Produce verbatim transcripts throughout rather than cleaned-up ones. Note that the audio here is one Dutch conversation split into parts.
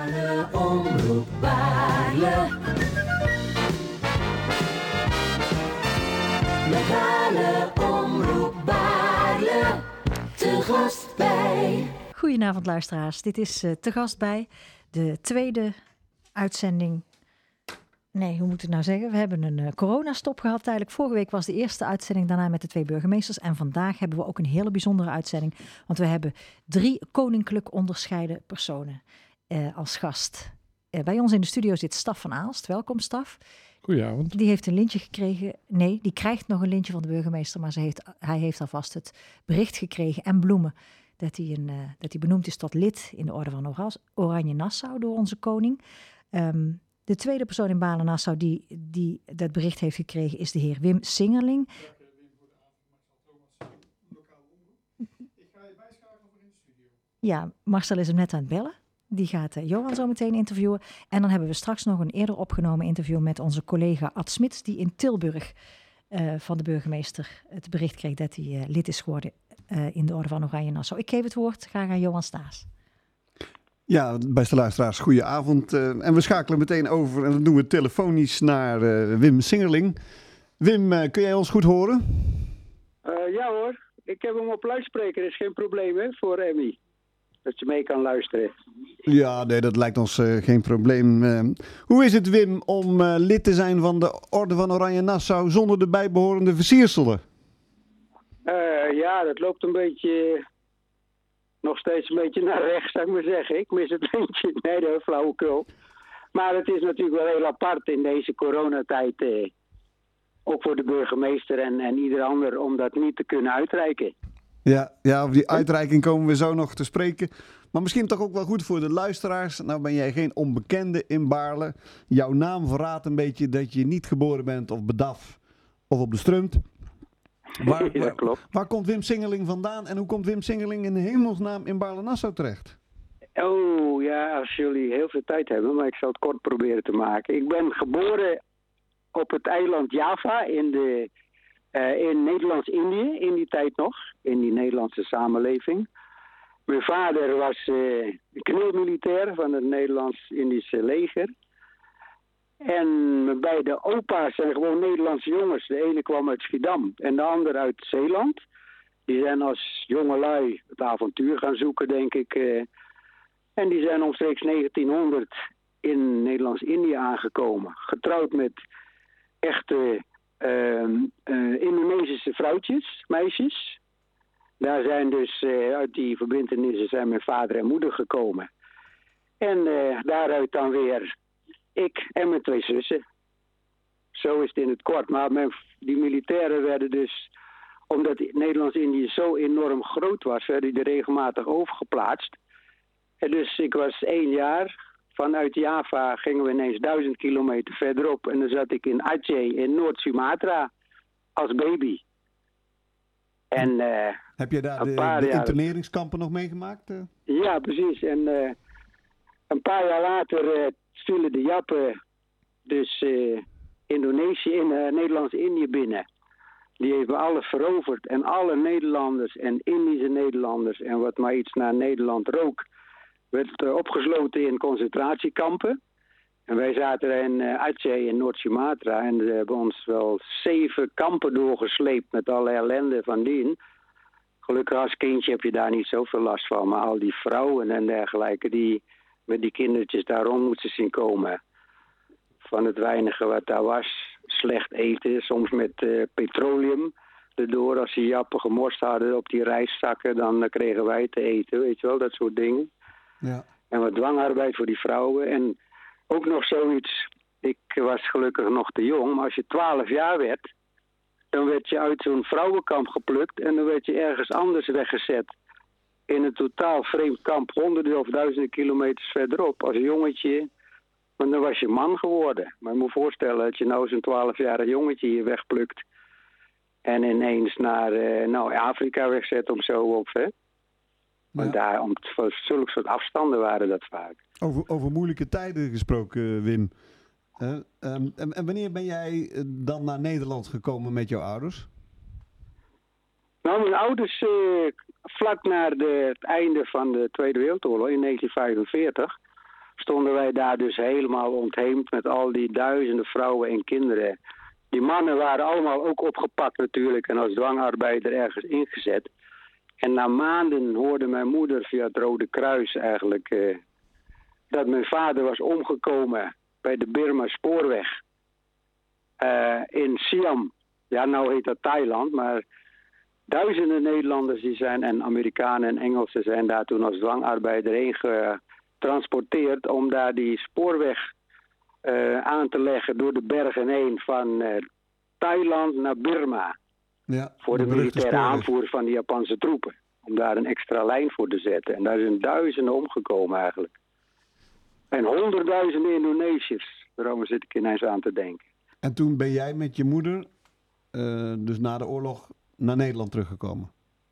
Lokale omroep Baarle. Lokale omroep Baarle. Te gast bij. Goedenavond luisteraars, dit is uh, Te gast bij de tweede uitzending. Nee, hoe moet ik het nou zeggen? We hebben een uh, coronastop gehad eigenlijk. Vorige week was de eerste uitzending, daarna met de twee burgemeesters. En vandaag hebben we ook een hele bijzondere uitzending. Want we hebben drie koninklijk onderscheiden personen uh, als gast. Uh, bij ons in de studio zit Staf van Aalst. Welkom Staf. Goedenavond. Die heeft een lintje gekregen. Nee, die krijgt nog een lintje van de burgemeester. Maar ze heeft, hij heeft alvast het bericht gekregen en bloemen. Dat hij, een, uh, dat hij benoemd is tot lid in de Orde van Oras, Oranje Nassau door onze koning. Um, de tweede persoon in Baarle-Nassau die, die dat bericht heeft gekregen is de heer Wim Singerling. Ja, Marcel is hem net aan het bellen. Die gaat uh, Johan zo meteen interviewen. En dan hebben we straks nog een eerder opgenomen interview met onze collega Ad Smits, die in Tilburg uh, van de burgemeester het bericht kreeg dat hij uh, lid is geworden uh, in de Orde van Oranje Nassau. Ik geef het woord graag aan Johan Staes. Ja, beste luisteraars, goedenavond. Uh, en we schakelen meteen over, en dat doen we telefonisch, naar uh, Wim Singerling. Wim, uh, kun jij ons goed horen? Uh, ja hoor, ik heb hem op luidspreker, is geen probleem hè, voor Emmy. Dat je mee kan luisteren. Ja, nee, dat lijkt ons uh, geen probleem. Uh, hoe is het, Wim, om uh, lid te zijn van de Orde van Oranje Nassau zonder de bijbehorende versierselen? Uh, ja, dat loopt een beetje... Nog steeds een beetje naar rechts, zou ik maar zeggen. Ik mis het lintje. Nee, dat is flauwekul. Maar het is natuurlijk wel heel apart in deze coronatijd. Eh, ook voor de burgemeester en, en ieder ander om dat niet te kunnen uitreiken. Ja, ja, over die uitreiking komen we zo nog te spreken. Maar misschien toch ook wel goed voor de luisteraars. Nou ben jij geen onbekende in Baarle. Jouw naam verraadt een beetje dat je niet geboren bent op Bedaf of op de Strunt. Waar, ja, waar, klopt. Waar komt Wim Singerling vandaan en hoe komt Wim Singerling in hemelsnaam in Baarle-Nassau terecht? Oh ja, als jullie heel veel tijd hebben, maar ik zal het kort proberen te maken. Ik ben geboren op het eiland Java in, de, uh, in Nederlands-Indië, in die tijd nog, in die Nederlandse samenleving. Mijn vader was uh, kneelmilitair van het Nederlands-Indische leger. En mijn beide opa's zijn gewoon Nederlandse jongens. De ene kwam uit Schiedam en de ander uit Zeeland. Die zijn als jongelui het avontuur gaan zoeken, denk ik. Uh, en die zijn omstreeks negentienhonderd in Nederlands-Indië aangekomen. Getrouwd met echte uh, uh, Indonesische vrouwtjes, meisjes. Daar zijn dus uh, uit die verbintenissen zijn mijn vader en moeder gekomen. En uh, daaruit dan weer... Ik en mijn twee zussen. Zo is het in het kort. Maar mijn, die militairen werden dus... Omdat Nederlands-Indië zo enorm groot was... werden die er regelmatig overgeplaatst. En dus ik was één jaar. Vanuit Java gingen we ineens duizend kilometer verderop. En dan zat ik in Aceh in Noord-Sumatra. Als baby. En, uh, Heb je daar de, de interneringskampen nog meegemaakt? Uh? Ja, precies. En uh, een paar jaar later... Uh, vielen de Jappen dus uh, Indonesië in uh, Nederlands-Indië binnen. Die hebben alles veroverd. En alle Nederlanders en Indische Nederlanders en wat maar iets naar Nederland rook, werd uh, opgesloten in concentratiekampen. En wij zaten in uh, Aceh in Noord-Sumatra en ze hebben ons wel zeven kampen doorgesleept met alle ellende van dien. Gelukkig als kindje heb je daar niet zoveel last van, maar al die vrouwen en dergelijke die met die kindertjes daar rond moesten zien komen. Van het weinige wat daar was. Slecht eten, soms met uh, petroleum erdoor. Als die Jappen gemorst hadden op die rijstzakken, dan uh, kregen wij te eten, weet je wel, dat soort dingen. Ja. En wat dwangarbeid voor die vrouwen. En ook nog zoiets, ik was gelukkig nog te jong, maar als je twaalf jaar werd, dan werd je uit zo'n vrouwenkamp geplukt en dan werd je ergens anders weggezet. In een totaal vreemd kamp, honderden of duizenden kilometers verderop, als jongetje. Want dan was je man geworden. Maar je moet je voorstellen dat je nou zo'n twaalfjarig jongetje hier wegplukt. En ineens naar uh, nou, Afrika wegzet om zo op. Hè? Want ja. daar, om voor zulke soort afstanden waren dat vaak. Over, over moeilijke tijden gesproken, Wim. Uh, um, en, en wanneer ben jij dan naar Nederland gekomen met jouw ouders? Nou, mijn ouders, uh, vlak na de, het einde van de Tweede Wereldoorlog in negentien vijfenveertig... stonden wij daar dus helemaal ontheemd met al die duizenden vrouwen en kinderen. Die mannen waren allemaal ook opgepakt natuurlijk en als dwangarbeider ergens ingezet. En na maanden hoorde mijn moeder via het Rode Kruis eigenlijk uh, dat mijn vader was omgekomen bij de Birma spoorweg uh, in Siam. Ja, nou heet dat Thailand, maar duizenden Nederlanders die zijn en Amerikanen en Engelsen zijn daar toen als dwangarbeider heen getransporteerd om daar die spoorweg uh, aan te leggen door de bergen heen van uh, Thailand naar Birma. Ja, voor de, de militaire spoorweg. aanvoer van de Japanse troepen. Om daar een extra lijn voor te zetten. En daar zijn duizenden omgekomen eigenlijk. En honderdduizenden Indonesiërs. Daarover zit ik ineens aan te denken. En toen ben jij met je moeder, uh, dus na de oorlog, naar Nederland teruggekomen?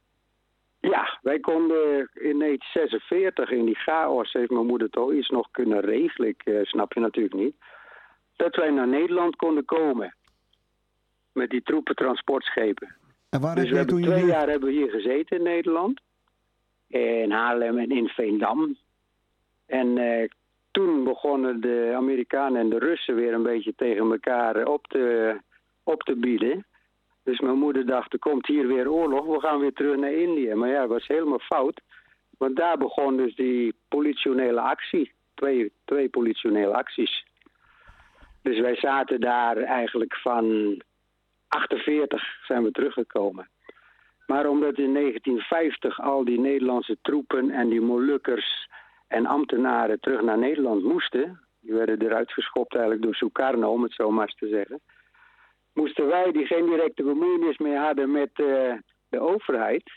Ja, wij konden in negentien zesenveertig in die chaos heeft mijn moeder toch iets nog kunnen regelen. Ik uh, snap je natuurlijk niet. Dat wij naar Nederland konden komen. Met die troepentransportschepen. En waar Dus heb we jij hebben toen je twee hier... jaar hebben we hier gezeten in Nederland. In Haarlem en in Veendam. En uh, toen begonnen de Amerikanen en de Russen weer een beetje tegen elkaar op te, op te bieden. Dus mijn moeder dacht, er komt hier weer oorlog, we gaan weer terug naar Indië. Maar ja, dat was helemaal fout. Want daar begon dus die politionele actie. Twee, twee politionele acties. Dus wij zaten daar eigenlijk van achtenveertig zijn we teruggekomen. Maar omdat in negentien vijftig al die Nederlandse troepen en die Molukkers en ambtenaren terug naar Nederland moesten, die werden eruit geschopt eigenlijk door Sukarno, om het zo maar eens te zeggen, moesten wij, die geen directe bemoeienis meer hadden met uh, de overheid,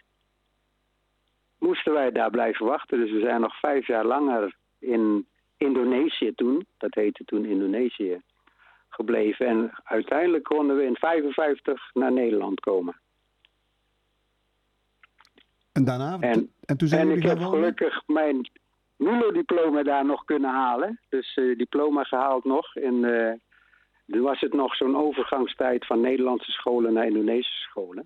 moesten wij daar blijven wachten. Dus we zijn nog vijf jaar langer in Indonesië toen, dat heette toen Indonesië, gebleven. En uiteindelijk konden we in vijfenvijftig naar Nederland komen. En daarna? En, en toen zijn en jullie ik gaan heb wonen? gelukkig mijn MULO-diploma daar nog kunnen halen. Dus uh, diploma gehaald nog. En uh, toen was het nog zo'n overgangstijd van Nederlandse scholen naar Indonesische scholen.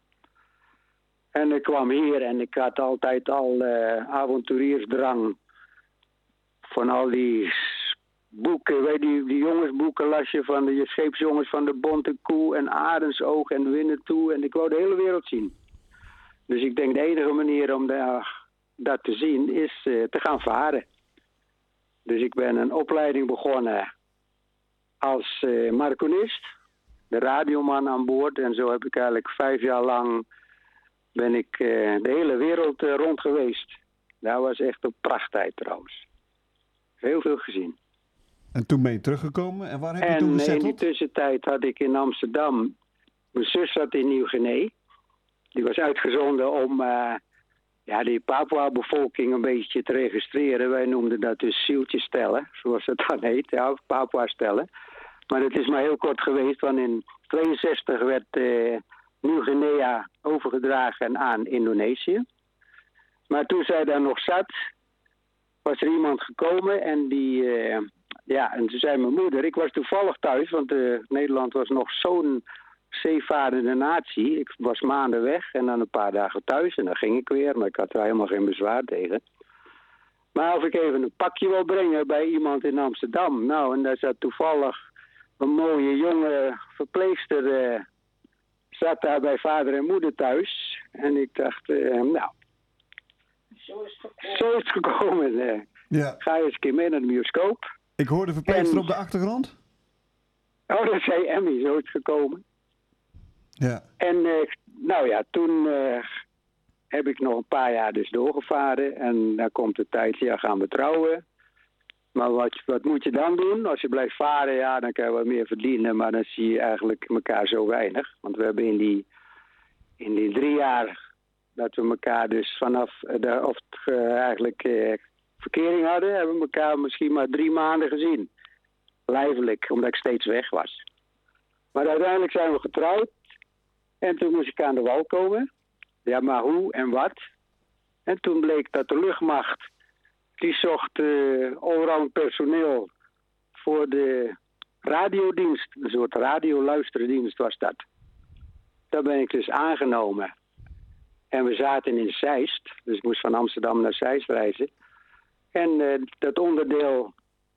En ik kwam hier en ik had altijd al uh, avonturiersdrang van al die boeken, weet je, die, die jongensboeken las je van de scheepsjongens van de Bonte Koe en Arendsoog en Winnetou. En ik wou de hele wereld zien. Dus ik denk de enige manier om de, dat te zien is uh, te gaan varen. Dus ik ben een opleiding begonnen als uh, marconist, de radioman aan boord. En zo heb ik eigenlijk vijf jaar lang ben ik uh, de hele wereld uh, rond geweest. Dat was echt een prachttijd trouwens. Heel veel gezien. En toen ben je teruggekomen. En waar heb je En toen in gezetteld? die tussentijd had ik in Amsterdam, mijn zus zat in Nieuw-Guinea. Die was uitgezonden om uh, ja, die Papua-bevolking een beetje te registreren. Wij noemden dat dus zieltjes stellen, zoals het dan heet. Ja, Papua stellen. Maar het is maar heel kort geweest, want in tweeënzestig werd uh, Nieuw-Guinea overgedragen aan Indonesië. Maar toen zij daar nog zat, was er iemand gekomen en die... Uh, ja, en toen zei mijn moeder, ik was toevallig thuis, want uh, Nederland was nog zo'n zeevarende natie. Ik was maanden weg en dan een paar dagen thuis en dan ging ik weer, maar ik had er helemaal geen bezwaar tegen. Maar of ik even een pakje wil brengen bij iemand in Amsterdam. Nou, en daar zat toevallig een mooie jonge verpleegster, uh, zat daar bij vader en moeder thuis. En ik dacht, uh, nou, zo is het gekomen. Zo is het gekomen. Uh, Ja. ga je eens een keer mee naar de bioscoop. Ik hoorde verpleegster En- op de achtergrond. Oh, dat zei Emmy, zo is het gekomen. Ja. En uh, nou ja, toen uh, heb ik nog een paar jaar dus doorgevaren. En dan komt de tijd, ja, gaan we trouwen. Maar wat, wat moet je dan doen? Als je blijft varen, ja, dan kan je wat meer verdienen. Maar dan zie je eigenlijk elkaar zo weinig. Want we hebben in die, in die drie jaar dat we elkaar dus vanaf de, of uh, eigenlijk uh, verkering hadden, hebben we elkaar misschien maar drie maanden gezien. Lijfelijk, omdat ik steeds weg was. Maar uiteindelijk zijn we getrouwd. En toen moest ik aan de wal komen. Ja, maar hoe en wat? En toen bleek dat de luchtmacht, die zocht uh, allround personeel voor de radiodienst. Een soort radioluisterdienst was dat. Daar ben ik dus aangenomen. En we zaten in Zeist. Dus ik moest van Amsterdam naar Zeist reizen. En uh, dat onderdeel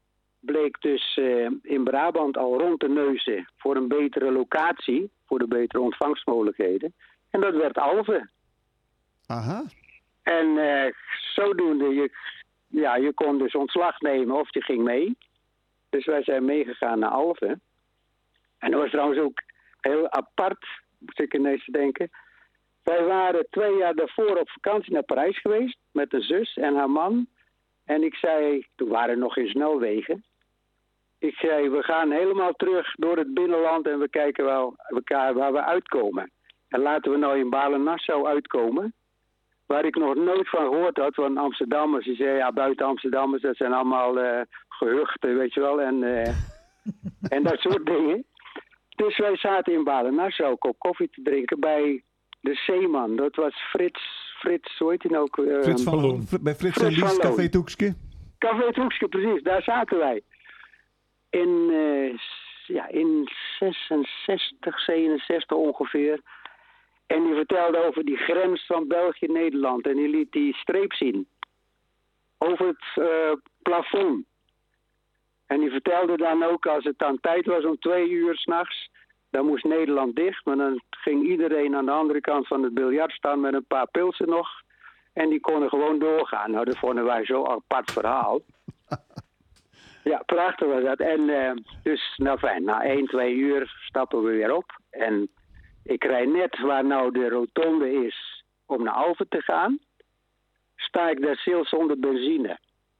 bleek dus uh, in Brabant al rond te neuzen voor een betere locatie, voor de betere ontvangstmogelijkheden. En dat werd Alphen. Aha. En uh, zodoende, je, ja, je kon dus ontslag nemen of je ging mee. Dus wij zijn meegegaan naar Alphen. En dat was trouwens ook heel apart, moet ik ineens denken. Wij waren twee jaar daarvoor op vakantie naar Parijs geweest met een zus en haar man. En ik zei, toen waren we nog in snelwegen. Ik zei, we gaan helemaal terug door het binnenland en we kijken wel elkaar waar we uitkomen. En laten we nou in Balen-Nassau uitkomen. Waar ik nog nooit van gehoord had van Amsterdammers. Die zeiden, ja, buiten Amsterdammers, dat zijn allemaal uh, gehuchten, weet je wel. En, uh, en dat soort dingen. Dus wij zaten in Balen-Nassau een kop koffie te drinken bij de Zeeman. Dat was Frits, Frits, hoe heet hij nou? Uh, Frits van Loon. Bij Frits, Frits en Lies, Café Toekske. Café Toekske, precies. Daar zaten wij. In, uh, ja, in zesenzestig, zevenenzestig ongeveer. En die vertelde over die grens van België-Nederland. En die liet die streep zien. Over het uh, plafond. En die vertelde dan ook, als het dan tijd was om twee uur 's nachts, dan moest Nederland dicht. Maar dan ging iedereen aan de andere kant van het biljart staan met een paar pilsen nog. En die konden gewoon doorgaan. Nou, dat vonden wij zo'n apart verhaal. Ja, prachtig was dat. En uh, dus, nou fijn, na één, twee uur stappen we weer op. En ik rijd net waar nou de rotonde is om naar Alphen te gaan. Sta ik daar stil zonder benzine.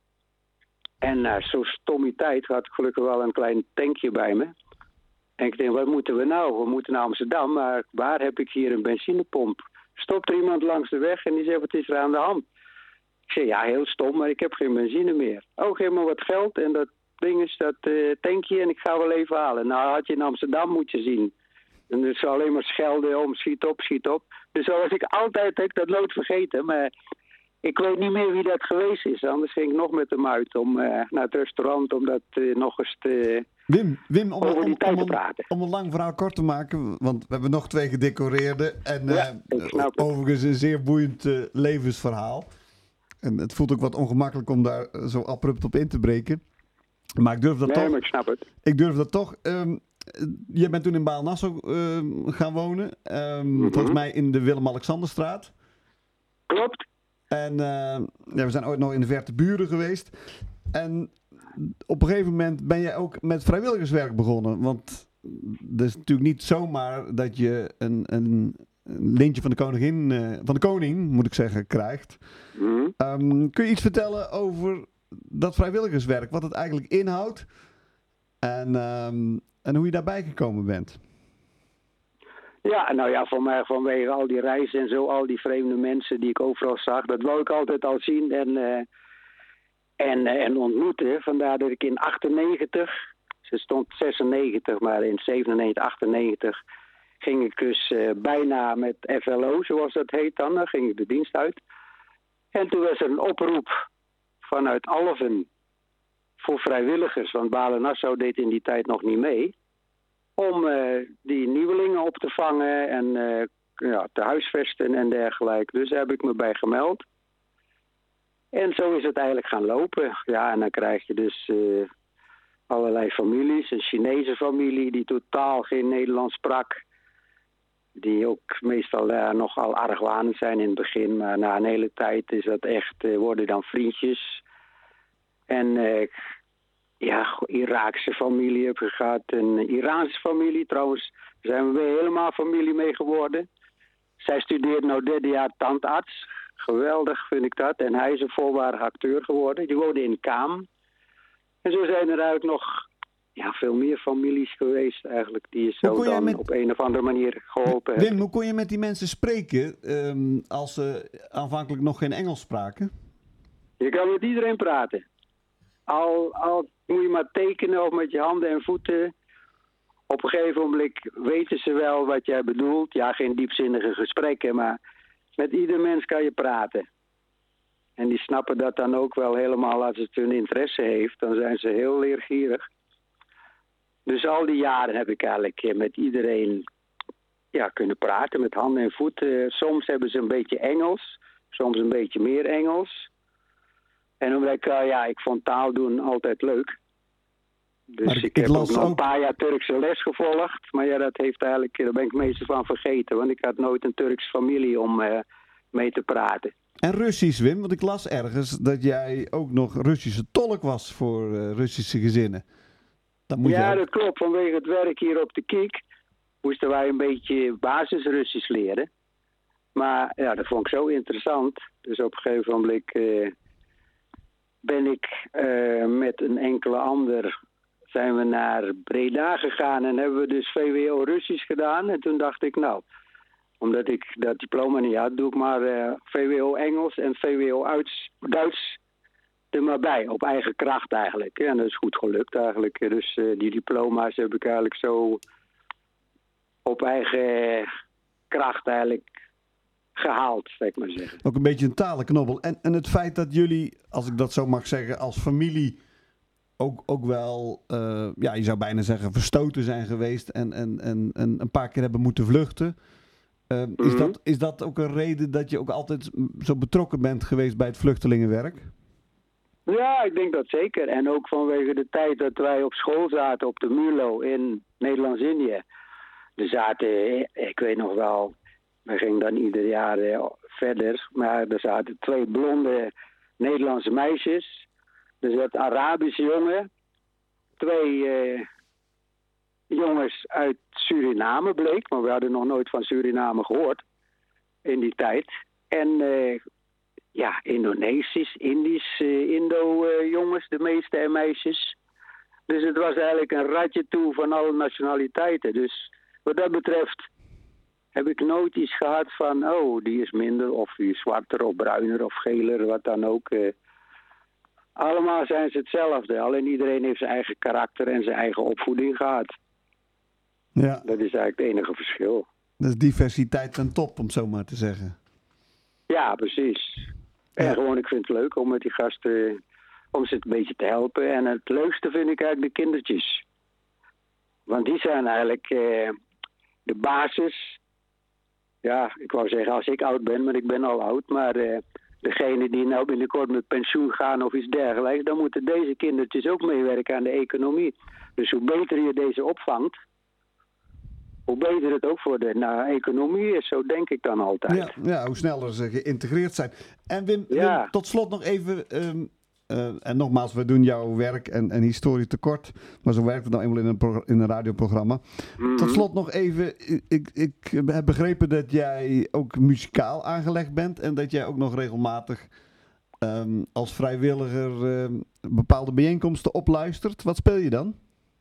En uh, zo'n stommiteit had ik gelukkig wel een klein tankje bij me. En ik denk, wat moeten we nou? We moeten naar Amsterdam, maar waar heb ik hier een benzinepomp? Stopt er iemand langs de weg en die zegt, wat is er aan de hand? Ik zeg, ja, heel stom, maar ik heb geen benzine meer. Oh, geef me wat geld en dat ding is dat uh, tankje en ik ga wel even halen. Nou, had je in Amsterdam moeten zien. En dus alleen maar schelden om, schiet op, schiet op. Dus zo was ik altijd, heb ik dat nooit vergeten, maar ik weet niet meer wie dat geweest is. Anders ging ik nog met hem uit om, uh, naar het restaurant om dat uh, nog eens te, Wim, Wim om, over die om, tijd om, te om, praten. om een lang verhaal kort te maken, want we hebben nog twee gedecoreerde en Ja, uh, ik snap het. overigens een zeer boeiend uh, levensverhaal. En het voelt ook wat ongemakkelijk om daar uh, zo abrupt op in te breken. Maar ik durf dat Nee, toch. maar ik snap het. Ik durf dat toch. Um, je bent toen in Baal-Nassau uh, gaan wonen. Um, Mhm. Volgens mij in de Willem-Alexanderstraat. Klopt. En uh, ja, we zijn ooit nog in de verte buren geweest. En op een gegeven moment ben jij ook met vrijwilligerswerk begonnen. Want het is natuurlijk niet zomaar dat je een, een, een lintje van de koningin, uh, van de koning, moet ik zeggen, krijgt. Mhm. Um, kun je iets vertellen over dat vrijwilligerswerk? Wat het eigenlijk inhoudt? En, um, en hoe je daarbij gekomen bent? Ja, nou ja, voor mij vanwege al die reizen en zo, al die vreemde mensen die ik overal zag, dat wou ik altijd al zien en, uh, en, uh, en ontmoeten. Vandaar dat ik in achtennegentig, ze stond zesennegentig, maar in zevenennegentig, achtennegentig ging ik dus uh, bijna met F L O, zoals dat heet dan, dan ging ik de dienst uit. En toen was er een oproep vanuit Alphen voor vrijwilligers, want Balen-Nassau deed in die tijd nog niet mee, om uh, die nieuwelingen op te vangen en uh, ja, te huisvesten en dergelijke. Dus daar heb ik me bij gemeld. En zo is het eigenlijk gaan lopen. Ja, en dan krijg je dus uh, allerlei families. Een Chinese familie die totaal geen Nederlands sprak. Die ook meestal uh, nogal argwanend zijn in het begin. Maar na een hele tijd is dat echt, uh, worden dan vriendjes. En uh, ja, Iraakse familie heb ik gehad. Een Iraanse familie. Trouwens zijn we weer helemaal familie mee geworden. Zij studeert nou derde jaar tandarts. Geweldig vind ik dat. En hij is een volwaardig acteur geworden. Die woonde in Kaam. En zo zijn er eigenlijk nog ja, veel meer families geweest eigenlijk. Die je zo dan met op een of andere manier geholpen hebben. Wim, hoe kon je met die mensen spreken um, als ze aanvankelijk nog geen Engels spraken? Je kan met iedereen praten. Al, al moet je maar tekenen of met je handen en voeten. Op een gegeven moment weten ze wel wat jij bedoelt. Ja, geen diepzinnige gesprekken, maar met ieder mens kan je praten. En die snappen dat dan ook wel helemaal als het hun interesse heeft. Dan zijn ze heel leergierig. Dus al die jaren heb ik eigenlijk met iedereen ja, kunnen praten met handen en voeten. Soms hebben ze een beetje Engels, soms een beetje meer Engels. En omdat ik, uh, ja, ik vond taal doen altijd leuk. Dus Maar ik, ik heb las ook nog ook- een paar jaar Turkse les gevolgd. Maar ja, dat heeft eigenlijk, daar ben ik het meeste van vergeten. Want ik had nooit een Turks familie om eh, mee te praten. En Russisch, Wim, want ik las ergens dat jij ook nog Russische tolk was voor eh, Russische gezinnen. Dan moet Ja, je ook... dat klopt. Vanwege het werk hier op de Kiek moesten wij een beetje basis Russisch leren. Maar ja, dat vond ik zo interessant. Dus op een gegeven moment eh, ben ik eh, met een enkele ander zijn we naar Breda gegaan en hebben we dus V W O Russisch gedaan. En toen dacht ik, nou, omdat ik dat diploma niet had, doe ik maar eh, V W O Engels en V W O Duits, Duits er maar bij. Op eigen kracht eigenlijk. En dat is goed gelukt eigenlijk. Dus eh, die diploma's heb ik eigenlijk zo op eigen kracht eigenlijk gehaald, zou ik maar zeggen. Ook een beetje een talenknobbel. En, en het feit dat jullie, als ik dat zo mag zeggen, als familie ook, ook wel, uh, ja, je zou bijna zeggen, verstoten zijn geweest en, en, en, en een paar keer hebben moeten vluchten. Uh, mm-hmm. is, dat, is dat ook een reden dat je ook altijd zo betrokken bent geweest bij het vluchtelingenwerk? Ja, ik denk dat zeker. En ook vanwege de tijd dat wij op school zaten op de Muurlo in Nederlands-Indië. Er zaten, ik weet nog wel, we gingen dan ieder jaar eh, verder. Maar er zaten twee blonde Nederlandse meisjes. Er zat een Arabische jongen. Twee eh, jongens uit Suriname bleek. Maar we hadden nog nooit van Suriname gehoord in die tijd. En eh, ja, Indonesisch, Indisch, uh, Indo-jongens, uh, de meeste en meisjes. Dus het was eigenlijk een ratje toe van alle nationaliteiten. Dus wat dat betreft heb ik nooit iets gehad van, oh, die is minder of die is zwarter of bruiner of geler, wat dan ook. Uh, allemaal zijn ze hetzelfde. Alleen iedereen heeft zijn eigen karakter en zijn eigen opvoeding gehad. Ja. Dat is eigenlijk het enige verschil. Dat is diversiteit ten top, om het zo maar te zeggen. Ja, precies. En ja. gewoon, ik vind het leuk om met die gasten, om ze een beetje te helpen. En het leukste vind ik eigenlijk de kindertjes. Want die zijn eigenlijk eh, de basis. Ja, ik wou zeggen als ik oud ben, maar ik ben al oud. Maar eh, degene die nou binnenkort met pensioen gaan of iets dergelijks, dan moeten deze kindertjes ook meewerken aan de economie. Dus hoe beter je deze opvangt, hoe beter het ook voor de nou, economie is, zo denk ik dan altijd. Ja, ja, hoe sneller ze geïntegreerd zijn. En Wim, ja. Wim tot slot nog even, um, uh, en nogmaals, we doen jouw werk en, en historie tekort, maar zo werkt het nou eenmaal in een, pro- in een radioprogramma. Mm-hmm. Tot slot nog even, ik, ik heb begrepen dat jij ook muzikaal aangelegd bent en dat jij ook nog regelmatig um, als vrijwilliger um, bepaalde bijeenkomsten opluistert. Wat speel je dan?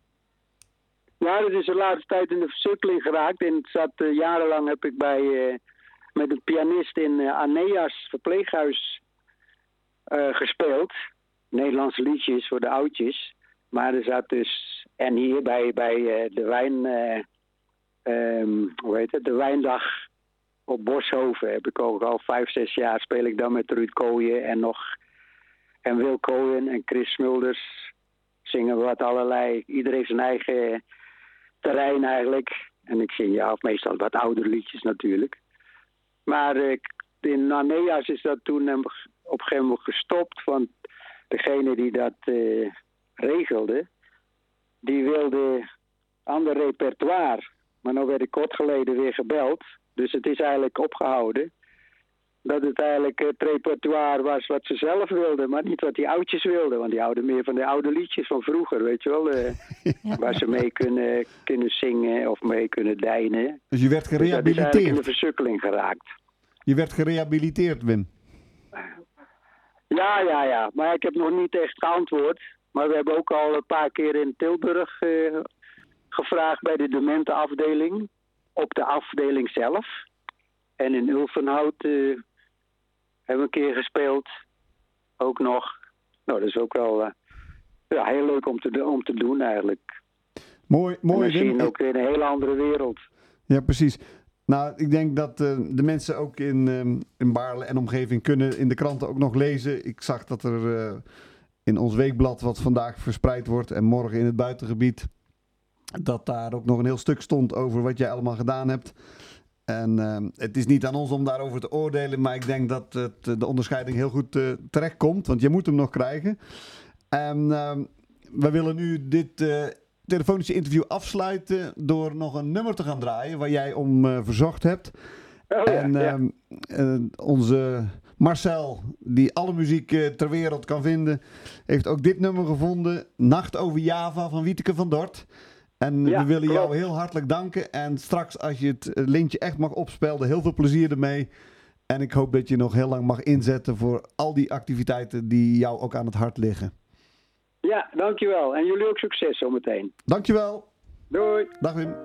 Ja, dat is de laatste tijd in de versukkeling geraakt. En het zat, uh, jarenlang heb ik bij, uh, met een pianist in uh, Aeneas verpleeghuis uh, gespeeld. Nederlandse liedjes voor de oudjes. Maar er zat dus, en hier bij, bij uh, de wijn, uh, um, hoe heet het, de wijndag op Boshoven heb ik ook al vijf, zes jaar speel ik dan met Ruud Kooijen en nog, en Wil Kooijen en Chris Smulders. Zingen we wat allerlei, iedereen heeft zijn eigen terrein eigenlijk. En ik zing ja, of meestal wat oudere liedjes natuurlijk. Maar uh, in Aeneas is dat toen op een gegeven moment gestopt. Want degene die dat uh, regelde, die wilde ander repertoire. Maar nou werd ik kort geleden weer gebeld. Dus het is eigenlijk opgehouden. Dat het eigenlijk het repertoire was wat ze zelf wilden, maar niet wat die oudjes wilden. Want die houden meer van de oude liedjes van vroeger, weet je wel. Uh, ja. Waar ze mee kunnen, kunnen zingen of mee kunnen deinen. Dus je werd gerehabiliteerd? Dus dat is eigenlijk in de versukkeling geraakt. Je werd gerehabiliteerd, Wim? Ja, ja, ja. Maar ik heb nog niet echt geantwoord. Maar we hebben ook al een paar keer in Tilburg uh, gevraagd bij de dementenafdeling. Op de afdeling zelf. En in Ulvenhout uh, hebben we een keer gespeeld. Ook nog. Nou, dat is ook wel uh, ja, heel leuk om te, om te doen eigenlijk. Mooi, mooi. En dan zie je ook weer een hele andere wereld. Ja, precies. Nou, ik denk dat uh, de mensen ook in, um, in Baarle en omgeving kunnen in de kranten ook nog lezen. Ik zag dat er uh, in ons weekblad wat vandaag verspreid wordt en morgen in het buitengebied, dat daar ook nog een heel stuk stond over wat jij allemaal gedaan hebt. En uh, het is niet aan ons om daarover te oordelen, maar ik denk dat het, de onderscheiding heel goed uh, terecht komt, want je moet hem nog krijgen. En uh, we willen nu dit uh, telefonische interview afsluiten door nog een nummer te gaan draaien waar jij om uh, verzocht hebt. Oh, ja, en ja. Uh, uh, onze Marcel, die alle muziek uh, ter wereld kan vinden, heeft ook dit nummer gevonden. Nacht over Java van Wieteke van Dort. En Ja, we willen jou klopt. heel hartelijk danken. En straks als je het lintje echt mag opspelden, heel veel plezier ermee. En ik hoop dat je nog heel lang mag inzetten voor al die activiteiten die jou ook aan het hart liggen. Ja, dankjewel. En jullie ook succes zometeen. Dankjewel. Doei. Dag Wim.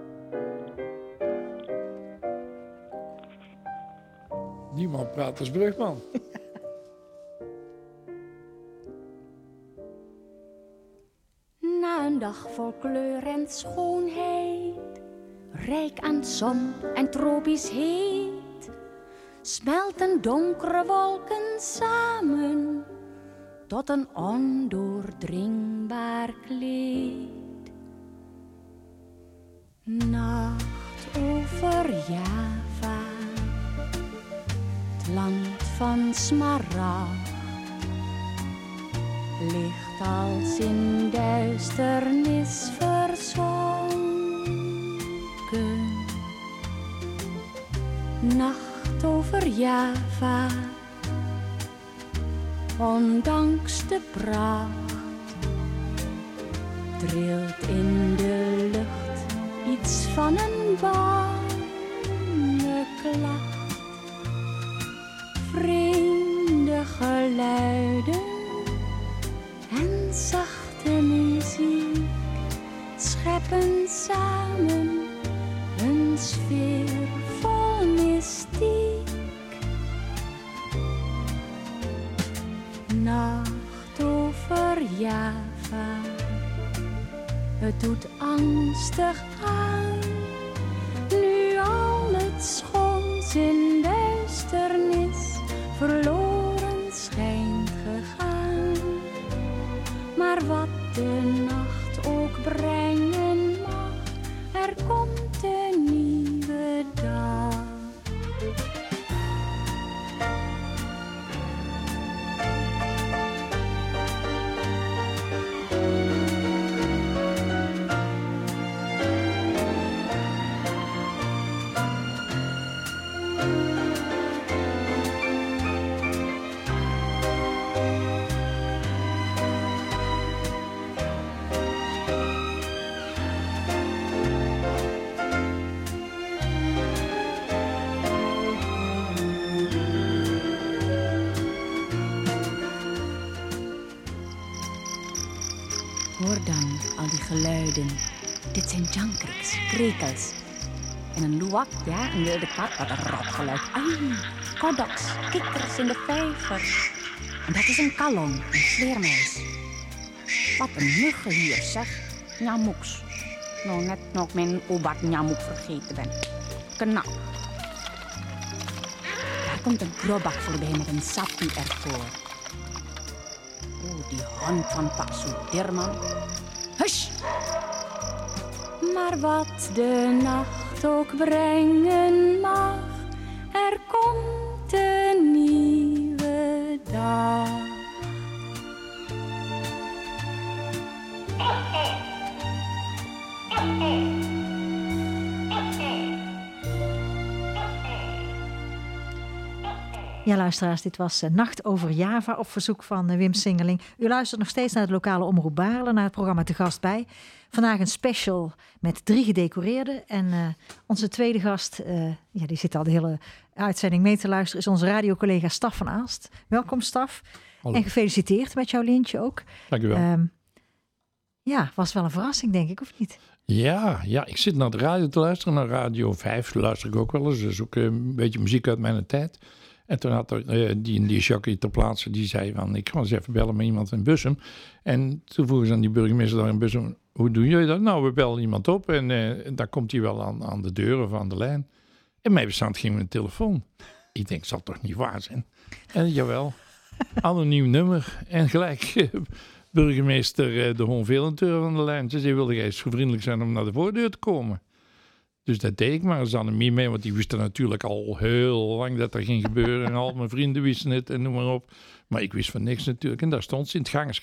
Niemand praat als Brugman. Na een dag vol kleur en schoonheid, rijk aan zon en tropisch heet, smelten donkere wolken samen tot een ondoordringbaar kleed. Nacht over Java, het land van smaragd, ligt als in duisternis verzonken. Nacht over Java, ondanks de pracht, trilt in de lucht iets van een bange klacht. Vreemde geluiden en zachte muziek scheppen samen een sfeer vol mystiek. Nacht over Java, het doet angstig aan, nu al het schoons in duisternis verloren schijnt gegaan. Maar wat de nacht ook brengen mag, er komt een nieuwe dag. Hoor dan al die geluiden. Dit zijn jankriks, krekels. En een luwak, ja, een wilde kat, wat een rotgeluid. Ai, koddoks, kikkers in de vijver. En dat is een kalong, een vleermuis. Wat een muggen hier, zeg. Njamoeks. Nou, net nog mijn obat njamoek vergeten ben. Knap. Daar komt een grobak voorbij met een sappie ervoor. Oh, die hond van Pak Sudirman. Hush! Maar wat de nacht ook brengen mag, er komt een nieuwe dag. Ja, luisteraars, dit was uh, Nacht over Java op verzoek van uh, Wim Singeling. U luistert nog steeds naar de lokale Omroep Baarle, naar het programma Te Gast Bij. Vandaag een special met drie gedecoreerden. En uh, onze tweede gast, uh, ja, die zit al de hele uitzending mee te luisteren, is onze radiocollega Staf van Aalst. Welkom, Staf. Hallo. En gefeliciteerd met jouw lintje ook. Dank u wel. Um, ja, was wel een verrassing, denk ik, of niet? Ja, ja, ik zit naar de radio te luisteren, naar Radio vijf luister ik ook wel eens. Dat is ook een beetje muziek uit mijn tijd. En toen had er uh, die, die jockey ter plaatse, die zei van, ik ga eens even bellen met iemand in Bussum. En toen vroegen ze aan die burgemeester daar in Bussum, hoe doe je dat? Nou, we bellen iemand op en uh, dan komt hij wel aan, aan de deur of aan de lijn. En mijn bestand ging met een telefoon. Ik denk, zal toch niet waar zijn? En jawel, anoniem nummer en gelijk burgemeester uh, de Hoonvelenteur aan de lijn. Dus hij wilde eens zo vriendelijk zijn om naar de voordeur te komen. Dus dat deed ik maar eens anoniem mee, want die wisten natuurlijk al heel lang dat er ging gebeuren. En al mijn vrienden wisten het en noem maar op. Maar ik wist van niks natuurlijk. En daar stond ze in het gangetje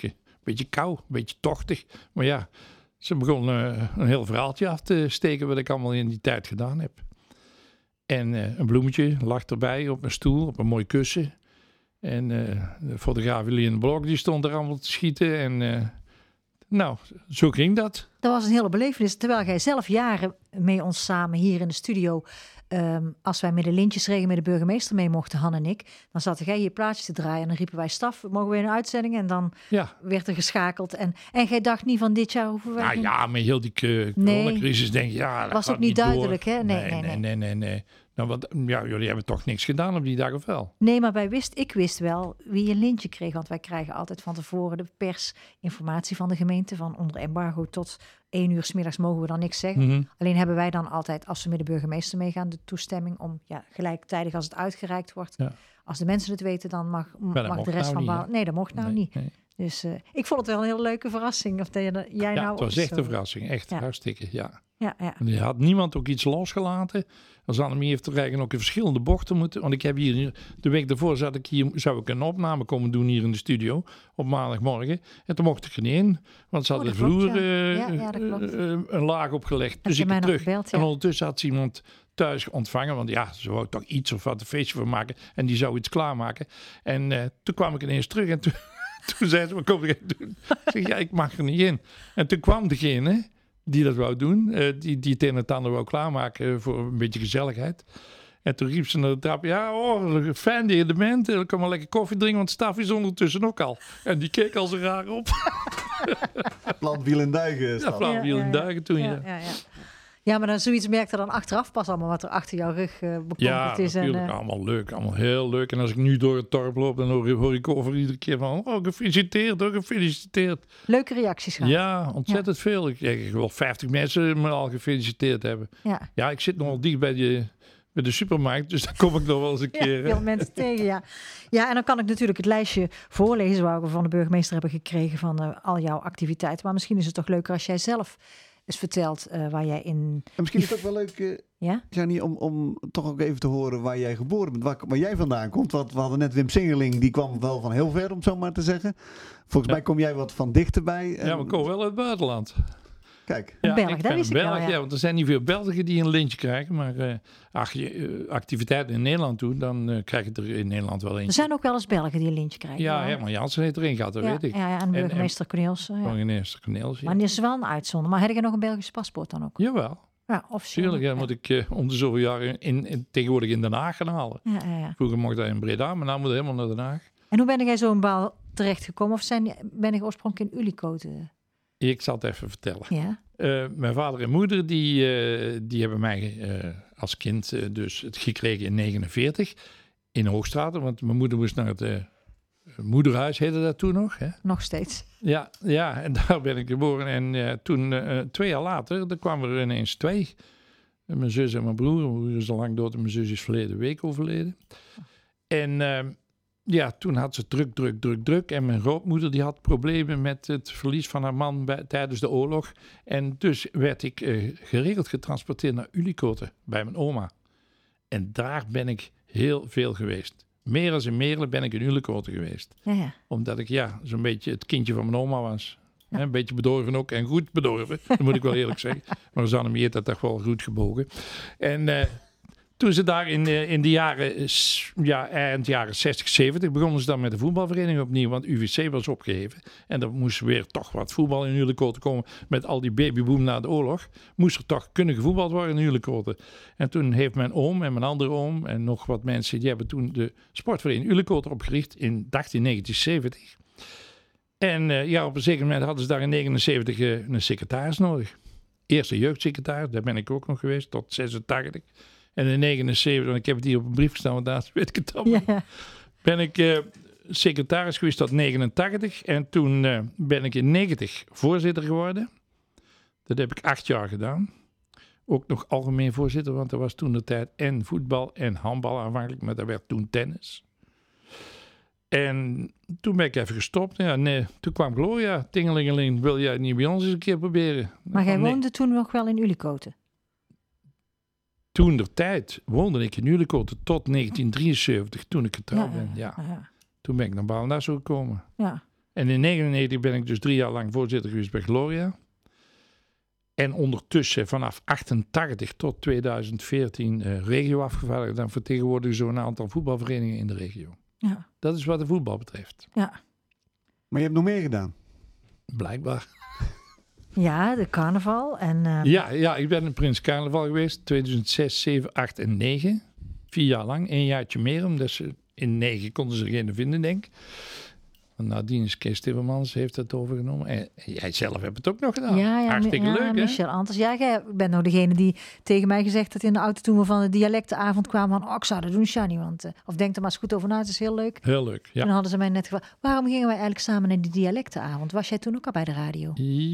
beetje kou, een beetje tochtig. Maar ja, ze begon uh, een heel verhaaltje af te steken wat ik allemaal in die tijd gedaan heb. En uh, een bloemetje lag erbij op een stoel, op een mooi kussen. En uh, de fotograaf Lien Blok die stond er allemaal te schieten. En uh, nou, zo ging dat. Dat was een hele belevenis. Terwijl jij zelf jaren mee ons samen hier in de studio... Um, als wij met de lintjesregen met de burgemeester mee mochten, Han en ik... dan zaten jij hier plaatjes te draaien en dan riepen wij staf... mogen we in een uitzending? En dan ja. werd er geschakeld. En, en jij dacht niet van dit jaar hoeven wij... Nou geen... ja, met heel die uh, coronacrisis denk je... ja, dat was gaat ook niet door. duidelijk, hè? Nee, nee, nee, nee. nee. nee, nee, nee. Nou, wat, ja, jullie hebben toch niks gedaan op die dag of wel? Nee, maar wij wist, ik wist wel wie een lintje kreeg. Want wij krijgen altijd van tevoren de persinformatie van de gemeente. Van onder embargo tot één uur 's middags mogen we dan niks zeggen. Mm-hmm. Alleen hebben wij dan altijd, als we met de burgemeester meegaan, de toestemming om ja, gelijktijdig als het uitgereikt wordt. Ja. Als de mensen het weten, dan mag, mag mocht de rest nou van niet, Baal... hè? Nee, dat mocht nou Nee, niet. nee. Dus uh, ik vond het wel een hele leuke verrassing. Of dat je, jij Ja, nou het was zo... echt een verrassing. Echt Ja. hartstikke, ja. Ja, ja. En er had niemand ook iets losgelaten. Als Annemie heeft er eigenlijk ook in verschillende bochten moeten. Want ik heb hier, de week daarvoor zat ik hier, zou ik een opname komen doen hier in de studio. Op maandagmorgen. En toen mocht ik er niet in. Want ze Oh, hadden dat de klopt, vloer ja. uh, Ja, ja, dat klopt. uh, uh, een laag opgelegd. Heb Dus je ik mij ben nog terug. gebeld, ja. En ondertussen had ze iemand thuis ontvangen. Want ja, ze wou toch iets of wat een feestje van maken. En die zou iets klaarmaken. En uh, toen kwam ik ineens terug. En toen, toen zei ze, wat kom je doen? Ik zeg, ja, ik mag er niet in. En toen kwam degene... die dat wou doen, uh, die, die het een en het ander wou klaarmaken voor een beetje gezelligheid. En toen riep ze naar de trap, ja, oh, fijn dat je er bent. Ik kan maar lekker koffie drinken, want Staf is ondertussen ook al. En die keek al zo raar op. Plant wiel en duigen. Ja, Staf. plan wiel en duigen toen, ja. Ja, ja, ja. Ja, maar dan zoiets merkte dan achteraf pas allemaal wat er achter jouw rug uh, bekommerd Ja, is. natuurlijk. En, uh, allemaal leuk. Allemaal heel leuk. En als ik nu door het dorp loop, dan hoor, hoor ik over iedere keer van... Oh, gefeliciteerd, hoor, gefeliciteerd. leuke reacties gehad. Ja, ontzettend veel. Ik denk wel vijftig mensen me al gefeliciteerd hebben. Ja. Ja, ik zit nogal dicht bij de, bij de supermarkt, dus daar kom ik nog wel eens een Ja, keer. veel mensen tegen, ja. Ja, en dan kan ik natuurlijk het lijstje voorlezen... waar we van de burgemeester hebben gekregen van uh, al jouw activiteiten. Maar misschien is het toch leuker als jij zelf eens vertelt uh, waar jij in... En misschien is het ook wel leuk, uh, Ja? Gianni, om, om toch ook even te horen waar jij geboren bent. Waar, waar jij vandaan komt. Want we hadden net Wim Singerling, die kwam wel van heel ver, om zo maar te zeggen. Volgens Ja. mij kom jij wat van dichterbij. En... Ja, we komen wel uit het buitenland. Kijk. Ja, Belg, ik dat ben wist een ik wel, Belg, ja. ja, want er zijn niet veel Belgen die een lintje krijgen. Maar uh, als je uh, activiteiten in Nederland doet, dan uh, krijg je er in Nederland wel Er eentje. zijn ook wel eens Belgen die een lintje krijgen. Ja, hoor. Herman Jansen heeft erin gehad, dat ja, weet ik. Ja, ja, en de burgemeester Corneels. Uh, ja. Burgemeester Corneels, ja. Maar die is wel een uitzondering. Maar heb je nog een Belgisch paspoort dan ook? Jawel, Ja, officieel. tuurlijk. Ja, moet ik uh, om de zoveel jaar in, in, in, tegenwoordig in Den Haag gaan halen. Ja, ja, ja. Vroeger mocht dat in Breda, maar nu moet het helemaal naar Den Haag. En hoe ben jij zo in Baal terechtgekomen? Of zijn, ben ik oorspronkelijk in Ulicote? Ik zal het even vertellen. Ja. Uh, mijn vader en moeder die, uh, die hebben mij uh, als kind uh, dus het gekregen in negenenveertig in Hoogstraten. Want mijn moeder moest naar het uh, moederhuis, heette dat toen nog. Hè? Nog steeds. Ja, ja, en daar ben ik geboren. En uh, toen, uh, twee jaar later, er kwamen er ineens twee. Mijn zus en mijn broer. Mijn broer is al lang dood en mijn zus is verleden week overleden. En uh, ja, toen had ze druk, druk, druk, druk. En mijn grootmoeder die had problemen met het verlies van haar man bij, tijdens de oorlog. En dus werd ik uh, geregeld getransporteerd naar Ulicote bij mijn oma. En daar ben ik heel veel geweest. Meer als in Meerle ben ik in Ulicote geweest. Ja, ja. Omdat ik ja, zo'n beetje het kindje van mijn oma was. Ja. He, een beetje bedorven ook en goed bedorven. Dat moet ik wel eerlijk zeggen. Maar Zannemie heeft dat toch wel goed gebogen. En uh, toen ze daar in, uh, in de jaren, ja, eind jaren zestig, zeventig begonnen ze dan met de voetbalvereniging opnieuw. Want U V C was opgeheven. En er moest weer toch wat voetbal in Ulicote komen. Met al die babyboom na de oorlog. Moest er toch kunnen gevoetbald worden in Ulicote. En toen heeft mijn oom en mijn andere oom en nog wat mensen, die hebben toen de sportvereniging Ulicote opgericht in, dacht in negentien zeventig. En uh, ja, op een zeker moment hadden ze daar in negenenzeventig uh, een secretaris nodig. Eerste jeugdsecretaris, daar ben ik ook nog geweest, tot zesentachtig. En in negenenzeventig, want ik heb het hier op een brief gestaan, want daar weet ik het allemaal. Ja, ja. Ben ik uh, secretaris geweest tot negenentachtig. En toen uh, ben ik in negentig voorzitter geworden. Dat heb ik acht jaar gedaan. Ook nog algemeen voorzitter, want er was toen de tijd en voetbal en handbal aanvankelijk, maar dat werd toen tennis. En toen ben ik even gestopt. Ja, nee, toen kwam Gloria, tingelingeling, wil jij het niet bij ons eens een keer proberen? Maar jij Van, nee. woonde toen nog wel in Ulicote? Toen der tijd woonde ik in Ulicote tot negentien drieënzeventig, toen ik getrouwd Ja, ben. Ja. Ja, ja. Toen ben ik naar Baal-Nassau gekomen. Ja. En in negentien negenennegentig ben ik dus drie jaar lang voorzitter geweest bij Gloria. En ondertussen vanaf achtentachtig tot tweeduizend veertien uh, regio afgevaardigd. Dan vertegenwoordigen zo'n aantal voetbalverenigingen in de regio. Ja. Dat is wat de voetbal betreft. Ja. Maar je hebt nog meer gedaan. Blijkbaar. Ja, de carnaval. En, uh, Ja, ja, ik ben in Prins Carnaval geweest. tweeduizend zes, zeven, acht en negen. Vier jaar lang. Een jaartje meer. Omdat ze in negen konden ze er geen vinden, denk ik. Nadien is Kees Timmermans heeft het overgenomen. En jij zelf hebt het ook nog gedaan. ja, ja, Hartstikke ja, leuk, hè? Michel Antes. Ja, jij bent nou degene die tegen mij gezegd had in de auto toen we van de dialectenavond kwamen. Van, oh, ik zou dat doen, Shani. Want, uh, of denk er maar eens goed over na, het is heel leuk. Heel leuk, ja. Toen hadden ze mij net gevraagd, waarom gingen wij eigenlijk samen naar die dialectenavond? Was jij toen ook al bij de radio?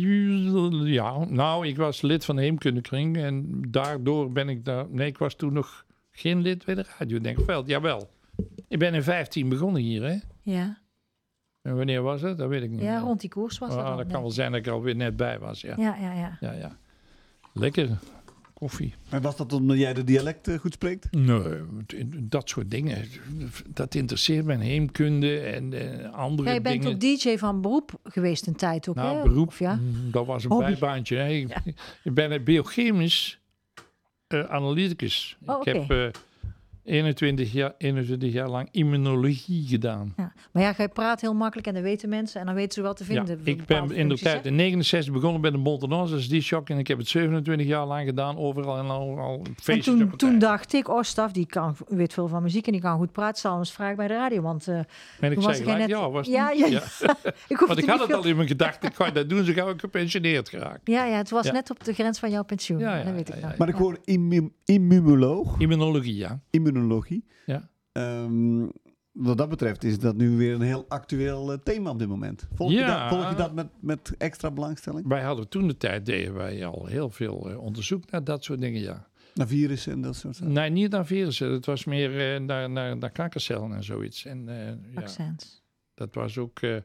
Ja, nou, ik was lid van de Heemkundekring. En daardoor ben ik daar... Nee, ik was toen nog geen lid bij de radio, denk ik wel. Jawel. Ik ben in vijftien begonnen hier, hè? Ja, En wanneer was het? Dat weet ik niet ja meer. rond die koers was dat Ah, al, dat nee. kan wel zijn dat ik er alweer net bij was, ja. Ja, ja, ja. Ja, ja. Lekker. Koffie. En was dat omdat jij de dialecten goed spreekt? Nee, dat soort dingen. Dat interesseert me. Heemkunde en eh, andere Jij bent dingen. ook D J van beroep geweest een tijd ook, Nou, hè? beroep, Of ja? mm, dat was een Hobby. bijbaantje. Hè. Ik, ik ben een biochemisch uh, analyticus. Oh, ik oké. heb uh, eenentwintig, jaar, eenentwintig jaar lang immunologie gedaan. Ja. Maar ja, jij praat heel makkelijk en dat weten mensen en dan weten ze wel te vinden. Ja, voor ik ben bepaalde in de functies, tijd hè? in negenenzestig begonnen bij de Montenons als D-Shock en ik heb het zevenentwintig jaar lang gedaan, overal en al, al En feestjes. toen, en partijen. toen dacht ik, oh Staf, die kan, weet veel van muziek en die kan goed praten, zal eens vragen bij de radio. Want uh, En toen ik was zei ik gelijk, net... ja, was het ja, niet? ja, Ja. ik hoef Want ik er had niet het al veel- in mijn gedachten, ik ga dat doen, zo gauw ik gepensioneerd geraakt. Ja, ja, het was Ja. net op de grens van jouw pensioen. Ja, ja, dat weet ja, ik ja, nog. Maar ik hoor immu- immunoloog, Immunologie, ja. immunologie. Ja. Ehm, wat dat betreft is dat nu weer een heel actueel eh, thema op dit moment. Volg je Ja. dat, volg je dat met, met extra belangstelling? Wij hadden toen de tijd, deden wij al heel veel uh, onderzoek naar dat soort dingen, ja. Naar virussen en dat soort zaken? Nee, niet naar virussen. Het was meer uh, naar, naar, naar kankercellen en zoiets. En uh, ja, Vaccins. dat was ook... Uh,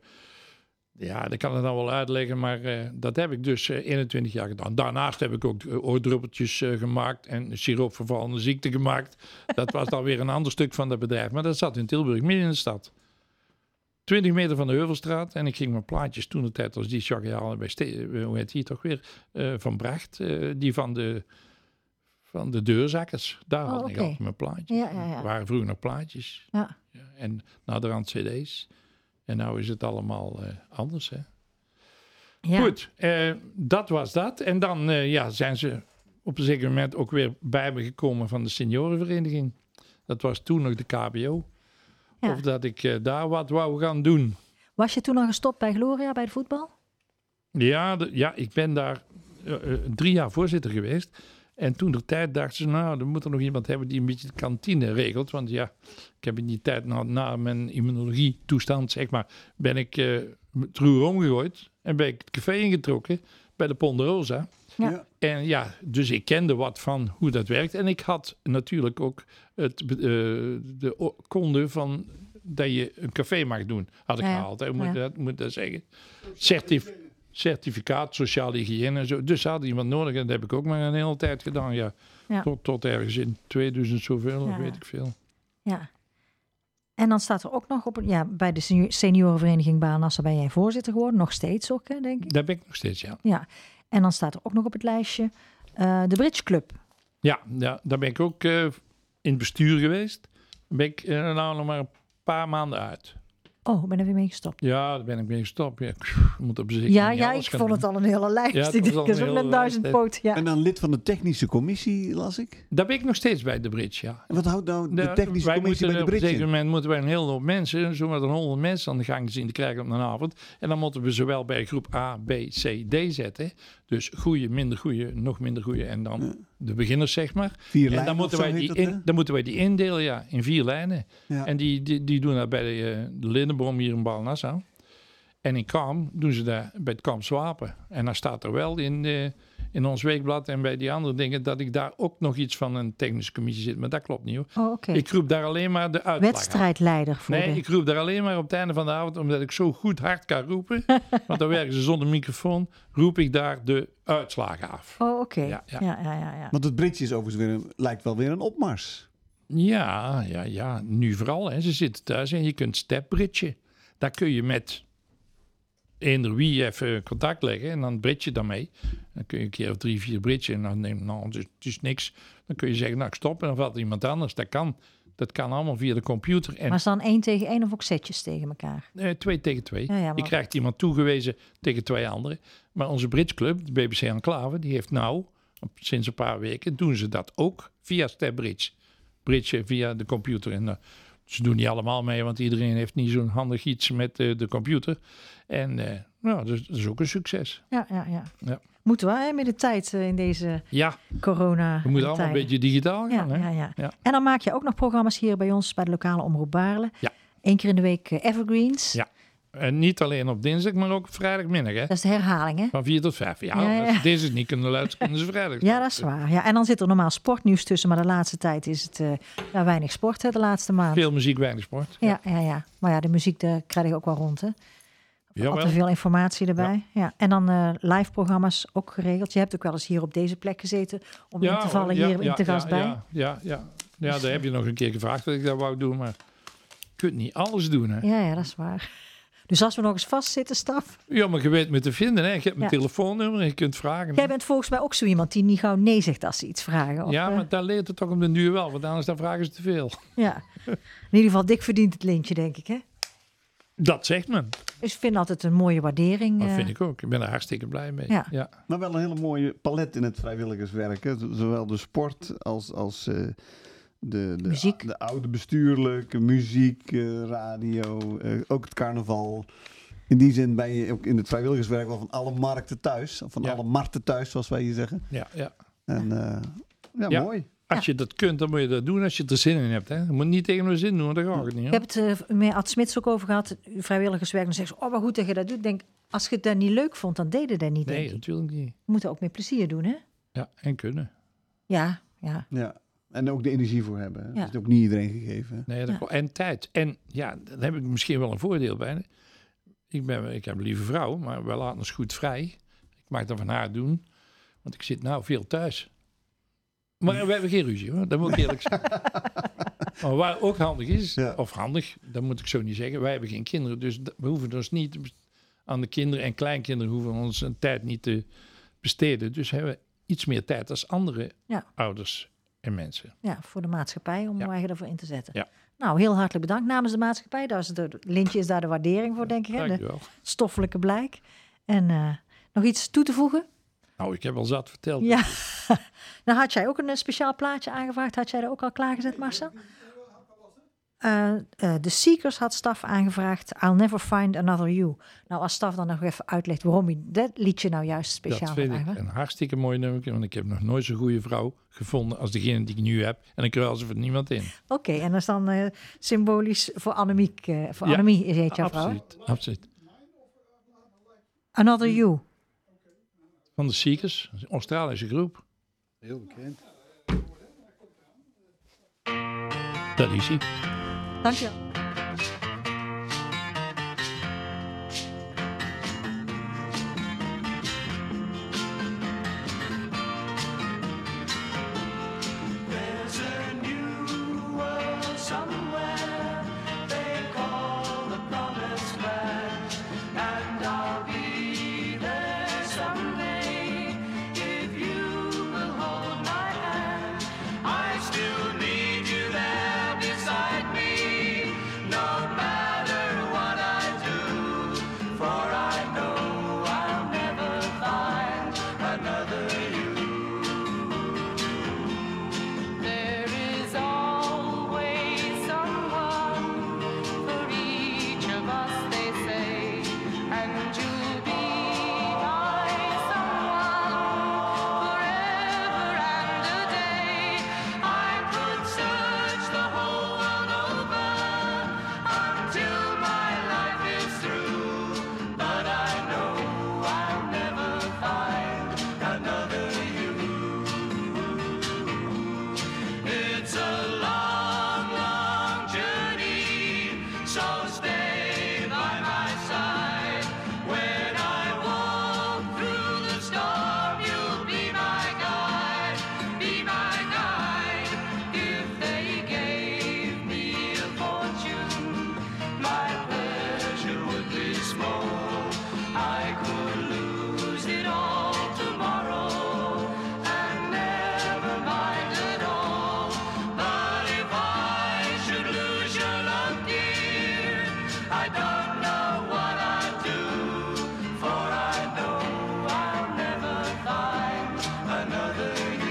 ja, dat kan ik dan wel uitleggen, maar uh, dat heb ik dus uh, eenentwintig jaar gedaan. Daarnaast heb ik ook uh, oordruppeltjes uh, gemaakt en siroopvervallende ziekte gemaakt. Dat was dan weer een ander stuk van dat bedrijf. Maar dat zat in Tilburg, midden in de stad. twintig meter van de Heuvelstraat. En ik ging mijn plaatjes toen de tijd als die Jacques halen bij, Ste- hoe heet die toch weer, uh, van Bracht. Uh, die van de, van de deurzakkers. Daar Oh, had oké. ik altijd mijn plaatjes. Ja, ja, ja. Er waren vroeger nog plaatjes. Ja. Ja, en naderhand cd's. En nou is het allemaal uh, anders, hè. Ja. Goed, uh, dat was dat. En dan uh, ja, zijn ze op een zeker moment ook weer bij me gekomen van de seniorenvereniging. Dat was toen nog de K B O. Ja. Of dat ik uh, daar wat wou gaan doen. Was je toen al gestopt bij Gloria, bij de voetbal? Ja, de, ja ik ben daar uh, uh, drie jaar voorzitter geweest. En toen de tijd dachten ze, nou, er moet er nog iemand hebben die een beetje de kantine regelt. Want ja, ik heb in die tijd na, na mijn immunologie-toestand, zeg maar, ben ik uh, het roer omgegooid. En ben ik het café ingetrokken bij de Ponderosa. Ja. Ja. En ja, dus ik kende wat van hoe dat werkt. En ik had natuurlijk ook het, uh, de o- konde van dat je een café mag doen. Had ik Ja, ja. gehaald, hè, moet, Ja. dat, moet dat zeggen. Certif- certificaat, sociale hygiëne en zo. Dus ze hadden iemand nodig en dat heb ik ook maar een hele tijd gedaan. Ja. Ja. Tot, tot ergens in tweeduizend zoveel, Ja. weet ik veel. Ja. En dan staat er ook nog op, ja, bij de senior- seniorenvereniging Baarnassa ben jij voorzitter geworden. Nog steeds ook, hè, denk ik. Daar ben ik nog steeds, ja. Ja. En dan staat er ook nog op het lijstje uh, de Bridge Club. Ja, ja daar ben ik ook uh, in het bestuur geweest. Ben ik uh, nou nog maar een paar maanden uit. Oh, ben er weer mee gestopt. Ja, daar ben ik mee gestopt. Ja, ik moet op zich Ja, niet ja, alles ik gaan vond het doen. al een hele lijst. Ja, het ik was denk, al dat is een ook hele een duizend lijst, hè. poot. Ja. En dan lid van de technische commissie, las ik. Daar ben ik nog steeds bij de Bridge, ja. En wat houdt nou de De- technische wij commissie moeten, bij de op een zeker Bridge in? moment moeten wij een hele hoop mensen, zo met een honderd mensen aan de gang zien te krijgen op een avond. En dan moeten we zowel bij groep A, B, C, D zetten. Dus goede, minder goede, nog minder goede en dan Ja. de beginners, zeg maar. Vier En lijnen dan of moeten, zo wij heet die dat, in, hè? dan moeten wij die indelen, ja, in vier lijnen. Ja. En die, die, die doen dat bij de, uh, de Lindenboom hier in Baarnassa. En in Kam doen ze dat bij het Kamp Zwapen. En dan staat er wel in, uh, in ons weekblad en bij die andere dingen dat ik daar ook nog iets van een technische commissie zit. Maar dat klopt niet, hoor. Oh, oké. Ik roep daar alleen maar de uitslag aan. Wedstrijdleider voor Nee, de... ik roep daar alleen maar op het einde van de avond, omdat ik zo goed hard kan roepen. Want dan werken ze zonder microfoon. Roep ik daar de uitslagen af. Oh, oké. Ja, Ja, ja. ja, ja, ja. Want het Bridge is overigens weer een, lijkt wel weer een opmars. Ja, ja, ja. Nu vooral. Hè. Ze zitten thuis en je kunt stepbridgen. Daar kun je met eender wie even contact leggen en dan bridge je daarmee. Dan kun je een keer of drie, vier bridgen en dan neem nou, het is, het is niks. Dan kun je zeggen, nou ik stop en dan valt er iemand anders. Dat kan. Dat kan allemaal via de computer. En Maar is dan één tegen één of ook setjes tegen elkaar? eh, twee tegen twee. Ja, ja, maar- Je krijgt iemand toegewezen tegen twee anderen. Maar onze bridgeclub, de B B C Enclave, die heeft nou, sinds een paar weken, doen ze dat ook via Step Bridge. Bridge via de computer. En uh, ze doen niet allemaal mee, want iedereen heeft niet zo'n handig iets met uh, de computer. En uh, nou, dat is, dat is ook een succes. Ja, ja, ja. Ja. Moeten we hè, met de tijd uh, in deze Ja, corona we moeten allemaal een beetje digitaal Ja, gaan. hè? ja, ja. Ja. En dan maak je ook nog programma's hier bij ons bij de lokale Omroep Baarle. Ja. Eén keer in de week uh, Evergreens. Ja. En niet alleen op dinsdag, maar ook op vrijdagmiddag. Hè? Dat is de herhaling, hè? Van vier tot vijf. Ja, Ja, ja. als ze deze niet kunnen luisteren, kunnen ze vrijdag. Ja, dat is waar. Ja, en dan zit er normaal sportnieuws tussen, maar de laatste tijd is het uh, ja, weinig sport, hè, de laatste maand. Veel muziek, weinig sport. Ja, ja, ja. Maar ja, de muziek daar krijg je ook wel rond, hè? Jawel. Altijd veel informatie erbij. Ja. En dan uh, live programma's ook geregeld. Je hebt ook wel eens hier op deze plek gezeten om in te vallen ja, hier ja, in te gast ja, bij. Ja, ja, ja. ja daar heb je nog een keer gevraagd dat ik dat wou doen, maar je kunt niet alles doen. Hè? Ja, ja, dat is waar. Dus als we nog eens vastzitten, Staf. Ja, maar je weet me te vinden. Hè? Je hebt mijn Ja. telefoonnummer en je kunt vragen. Jij bent volgens mij ook zo iemand die niet gauw nee zegt als ze iets vragen. Of, ja, uh, maar daar leert het toch om den duur wel, want anders dan vragen ze te veel. ja. In ieder geval, dik verdient het lintje, denk ik, hè? Dat zegt men. Dus ik vind altijd een mooie waardering. Dat uh, vind ik ook. Ik ben er hartstikke blij mee. Ja. Ja. Maar wel een hele mooie palet in het vrijwilligerswerk. Hè? Z- Zowel de sport als, als eh, de, de, Muziek. de oude bestuurlijke, muziek, eh, radio, eh, ook het carnaval. In die zin ben je ook in het vrijwilligerswerk wel van alle markten thuis. Of van Ja. alle markten thuis, zoals wij hier zeggen. Ja, ja. En eh, ja, Ja. mooi. Als je dat kunt, dan moet je dat doen als je er zin in hebt. Hè? Je moet niet tegen mijn zin doen, want dan gaat het niet. Ik Hoor. heb het uh, met Ad Smits ook over gehad. uw Vrijwilligerswerk. Dan zeggen ze, oh, wat goed dat je dat doet. Ik denk, als je het dan niet leuk vond, dan deed je dat niet, denk Nee, ik. natuurlijk niet. Je moet het ook met plezier doen, hè? Ja, en kunnen. Ja, ja. Ja. En ook de energie voor hebben. hè. Ja. Dat is ook niet iedereen gegeven. hè. Nee, dat Ja. klopt. En tijd. En ja, daar heb ik misschien wel een voordeel bij. Ik, ben, ik heb een lieve vrouw, maar we laten ons goed vrij. Ik mag dat van haar doen, want ik zit nou veel thuis. Maar we hebben geen ruzie, hoor. Dat moet ik eerlijk zeggen. Maar waar ook handig is, Ja. of handig, dat moet ik zo niet zeggen. Wij hebben geen kinderen, dus d- we hoeven ons niet aan de kinderen en kleinkinderen hoeven ons een tijd niet te besteden. Dus hebben we iets meer tijd als andere Ja. ouders en mensen. Ja, voor de maatschappij, om Ja. je eigen ervoor in te zetten. Ja. Nou, heel hartelijk bedankt namens de maatschappij. Daar is de, lintje is daar de waardering voor, denk ik. Hè? De Dankjewel. stoffelijke blijk. En uh, nog iets toe te voegen? Nou, ik heb al zat verteld. Ja. Nou, had jij ook een uh, speciaal plaatje aangevraagd? Had jij dat ook al klaargezet, Marcel? Uh, uh, de Seekers had Staf aangevraagd. I'll never find another you. Nou, als Staf dan nog even uitlegt waarom hij dat liedje nou juist speciaal Dat vind had ik aangevraagd. een hartstikke mooi nummer, want ik heb nog nooit zo'n goede vrouw gevonden als degene die ik nu heb. En ik ruil ze voor niemand in. Oké, okay, en dat is dan uh, symbolisch voor Annemiek. Uh, voor Ja, Annemie is heet jouw vrouw. Absoluut, absoluut. Another You. Van de Seekers, een Australische groep. Heel bekend. Dat is hij. Dank je. There's a new world somewhere they call the promised land, and I'll be there someday if you will hold my hand. I still need you there beside me. I don't know what I'll do, for I know I'll never find another you.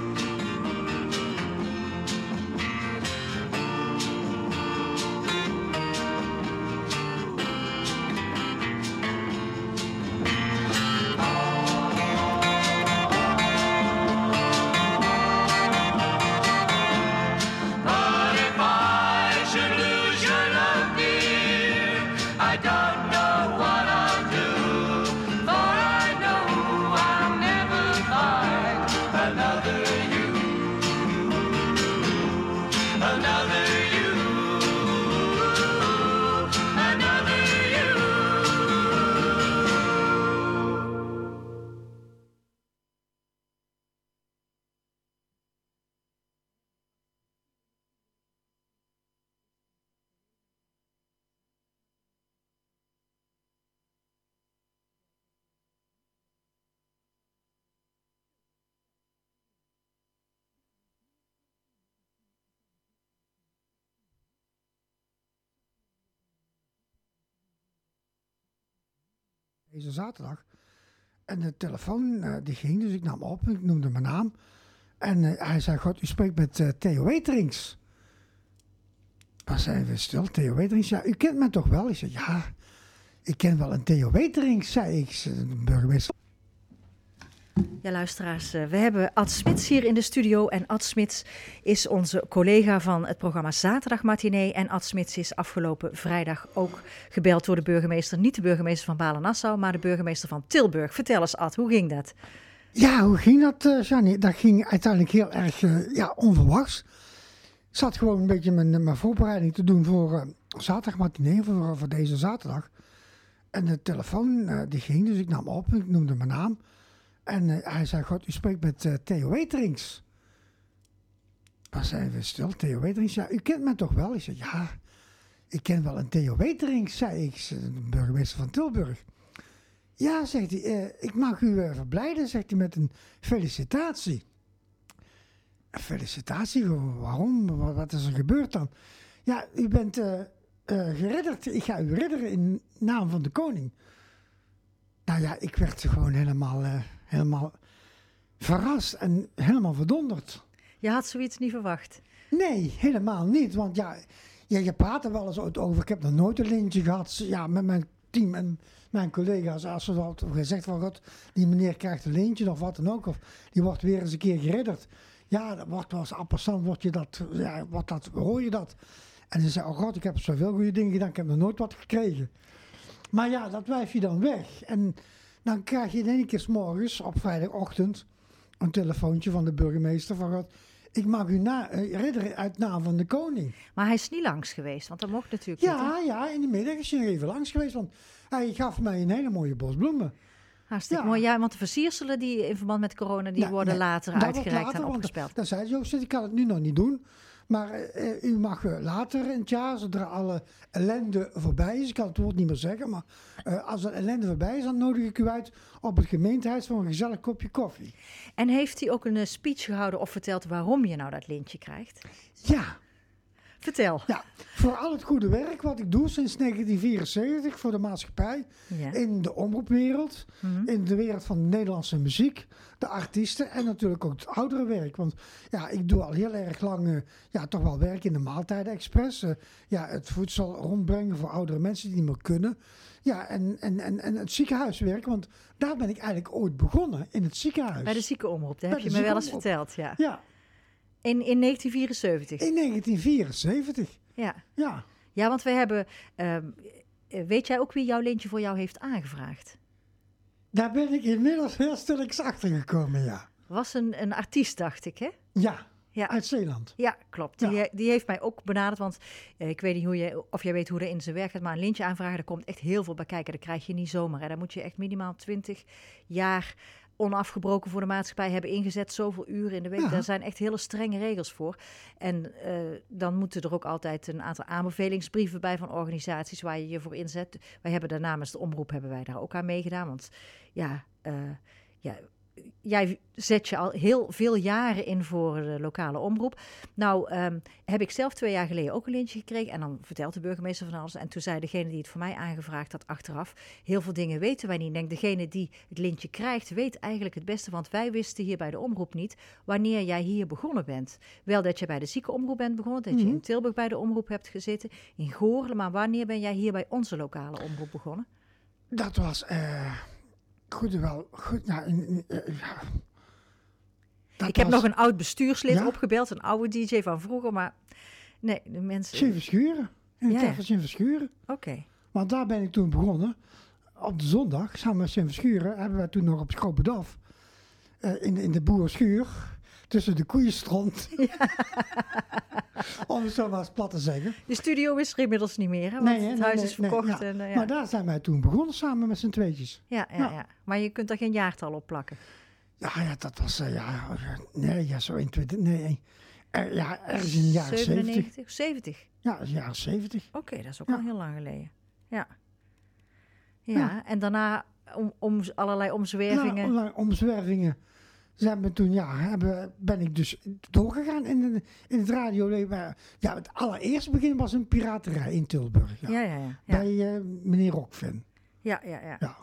But if I should lose your love, dear, I don't know what I'll do, for I know I'll never find another you, another you, another you. Deze zaterdag. En de telefoon uh, die ging, dus ik nam op, ik noemde mijn naam. En uh, hij zei, God, u spreekt met uh, Theo Weterings. Dan zijn we stil, Theo Weterings. Ja, u kent mij toch wel? Ik zei, ja, ik ken wel een Theo Weterings, zei ik, de burgemeester. Ja, luisteraars, we hebben Ad Smits hier in de studio. En Ad Smits is onze collega van het programma Zaterdag Matinee. En Ad Smits is afgelopen vrijdag ook gebeld door de burgemeester. Niet de burgemeester van Balen-Nassau, maar de burgemeester van Tilburg. Vertel eens, Ad, hoe ging dat? Ja, hoe ging dat, uh, Jannie? Dat ging uiteindelijk heel erg uh, ja, onverwachts. Ik zat gewoon een beetje mijn, mijn voorbereiding te doen voor uh, Zaterdag Matinee, voor, voor deze zaterdag. En de telefoon uh, die ging, dus ik nam op, ik noemde mijn naam. En uh, hij zei, God, u spreekt met uh, Theo Weterings. Dan zijn we stil, Theo Weterings. Ja, u kent mij toch wel? Ik zei, ja, ik ken wel een Theo Weterings, zei ik, de burgemeester van Tilburg. Ja, zegt hij, uh, ik mag u uh, verblijden, zegt hij, met een felicitatie. Een felicitatie? Waarom? Wat is er gebeurd dan? Ja, u bent uh, uh, geridderd. Ik ga u ridderen in naam van de koning. Nou ja, ik werd gewoon helemaal, uh, helemaal verrast en helemaal verdonderd. Je had zoiets niet verwacht? Nee, helemaal niet. Want ja, je, je praat er wel eens over. Ik heb nog nooit een lintje gehad ja, met mijn team en mijn collega's. Als ze wat gezegd van, God, die meneer krijgt een lintje of wat dan ook. Of die wordt weer eens een keer geridderd. Ja, dat wordt als appelsant, word je dat, ja, wat dat, hoor je dat. En ze zei, oh God, ik heb zoveel goede dingen gedaan. Ik heb nog nooit wat gekregen. Maar ja, dat wijf je dan weg. En dan krijg je in één keer 's morgens op vrijdagochtend een telefoontje van de burgemeester van God, ik mag u na, uh, ridderen uit naam van de koning. Maar hij is niet langs geweest, want dat mocht natuurlijk ja, niet. Ja, in de middag is hij nog even langs geweest, want hij gaf mij een hele mooie bos bloemen. Hartstikke ja. mooi. Ja, want de versierselen die in verband met corona, die nee, worden nee, later dat uitgereikt later, en opgespeld. Dan zei Joost, ik kan het nu nog niet doen. Maar uh, u mag uh, later in het jaar, zodra alle ellende voorbij is, ik kan het woord niet meer zeggen, maar uh, als er ellende voorbij is, dan nodig ik u uit op het gemeentehuis voor een gezellig kopje koffie. En heeft hij ook een uh, speech gehouden of verteld waarom je nou dat lintje krijgt? Ja. Vertel. Ja, voor al het goede werk wat ik doe sinds negentien vierenzeventig voor de maatschappij, ja. In de omroepwereld, mm-hmm. In de wereld van de Nederlandse muziek, de artiesten en natuurlijk ook het ouderenwerk. Want ja, ik doe al heel erg lang uh, ja, toch wel werk in de Maaltijden-express. Uh, ja, het voedsel rondbrengen voor oudere mensen die niet meer kunnen. Ja, en, en, en, en het ziekenhuiswerk, want daar ben ik eigenlijk ooit begonnen, in het ziekenhuis. Bij de ziekenomroep, dat heb je me wel eens verteld. Ja. Ja. In, in negentien vierenzeventig? In negentien vierenzeventig. Ja. Ja. Ja, want we hebben... Uh, weet jij ook wie jouw lintje voor jou heeft aangevraagd? Daar ben ik inmiddels heel stilletjes achter gekomen, ja. Was een, een artiest, dacht ik, hè? Ja, ja. Uit Zeeland. Ja, klopt. Ja. Die, die heeft mij ook benaderd, want uh, ik weet niet hoe je, of jij weet hoe dat in zijn werk gaat, maar een lintje aanvragen, daar komt echt heel veel bij kijken. Dat krijg je niet zomaar. Hè. Daar moet je echt minimaal twintig jaar onafgebroken voor de maatschappij hebben ingezet, zoveel uren in de week. Ja. Daar zijn echt hele strenge regels voor. En uh, dan moeten er ook altijd een aantal aanbevelingsbrieven bij van organisaties waar je je voor inzet. Wij hebben daar namens de omroep hebben wij daar ook aan meegedaan, want ja, uh, ja jij zet je al heel veel jaren in voor de lokale omroep. Nou, um, heb ik zelf twee jaar geleden ook een lintje gekregen. En dan vertelt de burgemeester van alles. En toen zei degene die het voor mij aangevraagd had achteraf... heel veel dingen weten wij niet. Ik denk, degene die het lintje krijgt, weet eigenlijk het beste. Want wij wisten hier bij de omroep niet wanneer jij hier begonnen bent. Wel dat je bij de ziekenomroep bent begonnen. Dat Mm-hmm. je in Tilburg bij de omroep hebt gezeten. In Goorlen. Maar wanneer ben jij hier bij onze lokale omroep begonnen? Dat was uh, goed wel. Goed, nou, in, in, uh, ja. Dat ik heb was nog een oud bestuurslid Ja? opgebeld. Een oude D J van vroeger. Maar nee, de mensen... Sint Verschuren. In de Ja, tijd ja. van Sint Verschuren. Oké. Okay. Want daar ben ik toen begonnen. Op de zondag, samen met Sint Verschuren, hebben wij toen nog op Schropendaf. Uh, in, in de boerenschuur. Tussen de koeien stond. Ja. Om het zo maar eens plat te zeggen. De studio is er inmiddels niet meer, hè? Want hè, het huis nee, is verkocht. nee, ja. En, uh, ja. Maar daar zijn wij toen begonnen samen met z'n tweetjes. Ja, ja, Ja. ja. Maar je kunt er geen jaartal op plakken. Ja, ja dat was, uh, ja, nee, ja, zo in twintig, nee, er, ja, ergens in de jaren zeventig. zevenennegentig, zeventig? Ja, in de jaren zeventig. Oké, okay, dat is ook Ja. al heel lang geleden. Ja. Ja, Ja. en daarna om, om allerlei omzwervingen. Nou, omzwervingen. Zijn we toen, ja, hebben, ben ik dus doorgegaan in, de, in het radioleven. Ja, het allereerste begin was een piraterij in Tilburg. Ja. Ja, ja, ja. ja. Bij uh, meneer Rockfin. Ja, ja, ja, ja.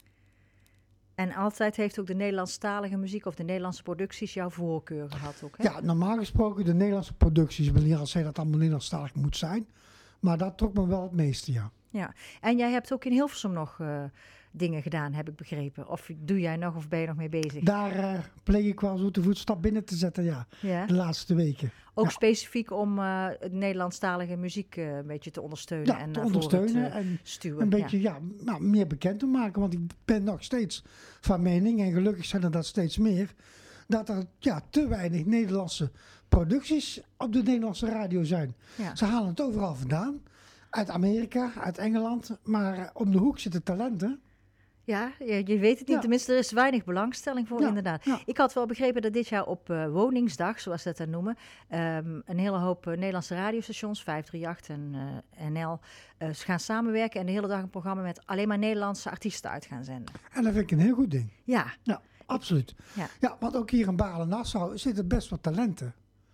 En altijd heeft ook de Nederlandstalige muziek of de Nederlandse producties jouw voorkeur gehad ook, hè? Ja, normaal gesproken de Nederlandse producties. Ik wil niet al zeggen dat het allemaal Nederlandstalig moet zijn. Maar dat trok me wel het meeste, ja. Ja, en jij hebt ook in Hilversum nog uh, dingen gedaan, heb ik begrepen. Of doe jij nog of ben je nog mee bezig? Daar uh, pleeg ik wel zo de voetstap binnen te zetten, ja. Ja. De laatste weken. Ook ja. specifiek om uh, het Nederlandstalige muziek uh, een beetje te ondersteunen. Ja, en te uh, ondersteunen voor het, uh, en stuwen. een beetje ja. ja, nou, meer bekend te maken. Want ik ben nog steeds van mening, en gelukkig zijn er dat steeds meer, dat er ja, te weinig Nederlandse producties op de Nederlandse radio zijn. Ja. Ze halen het overal vandaan. Uit Amerika, uit Engeland. Maar uh, om de hoek zitten talenten. Ja, je, je weet het niet. Ja. Tenminste, er is weinig belangstelling voor, Ja, inderdaad. ja. Ik had wel begrepen dat dit jaar op uh, Woningsdag, zoals ze dat dan noemen, um, een hele hoop uh, Nederlandse radiostations, vijf drie acht en uh, N L, uh, gaan samenwerken en de hele dag een programma met alleen maar Nederlandse artiesten uit gaan zenden. En dat vind ik een heel goed ding. Ja. Ja, absoluut. Ja. Ja, want ook hier in Baarle-Nassau zitten best wat talenten.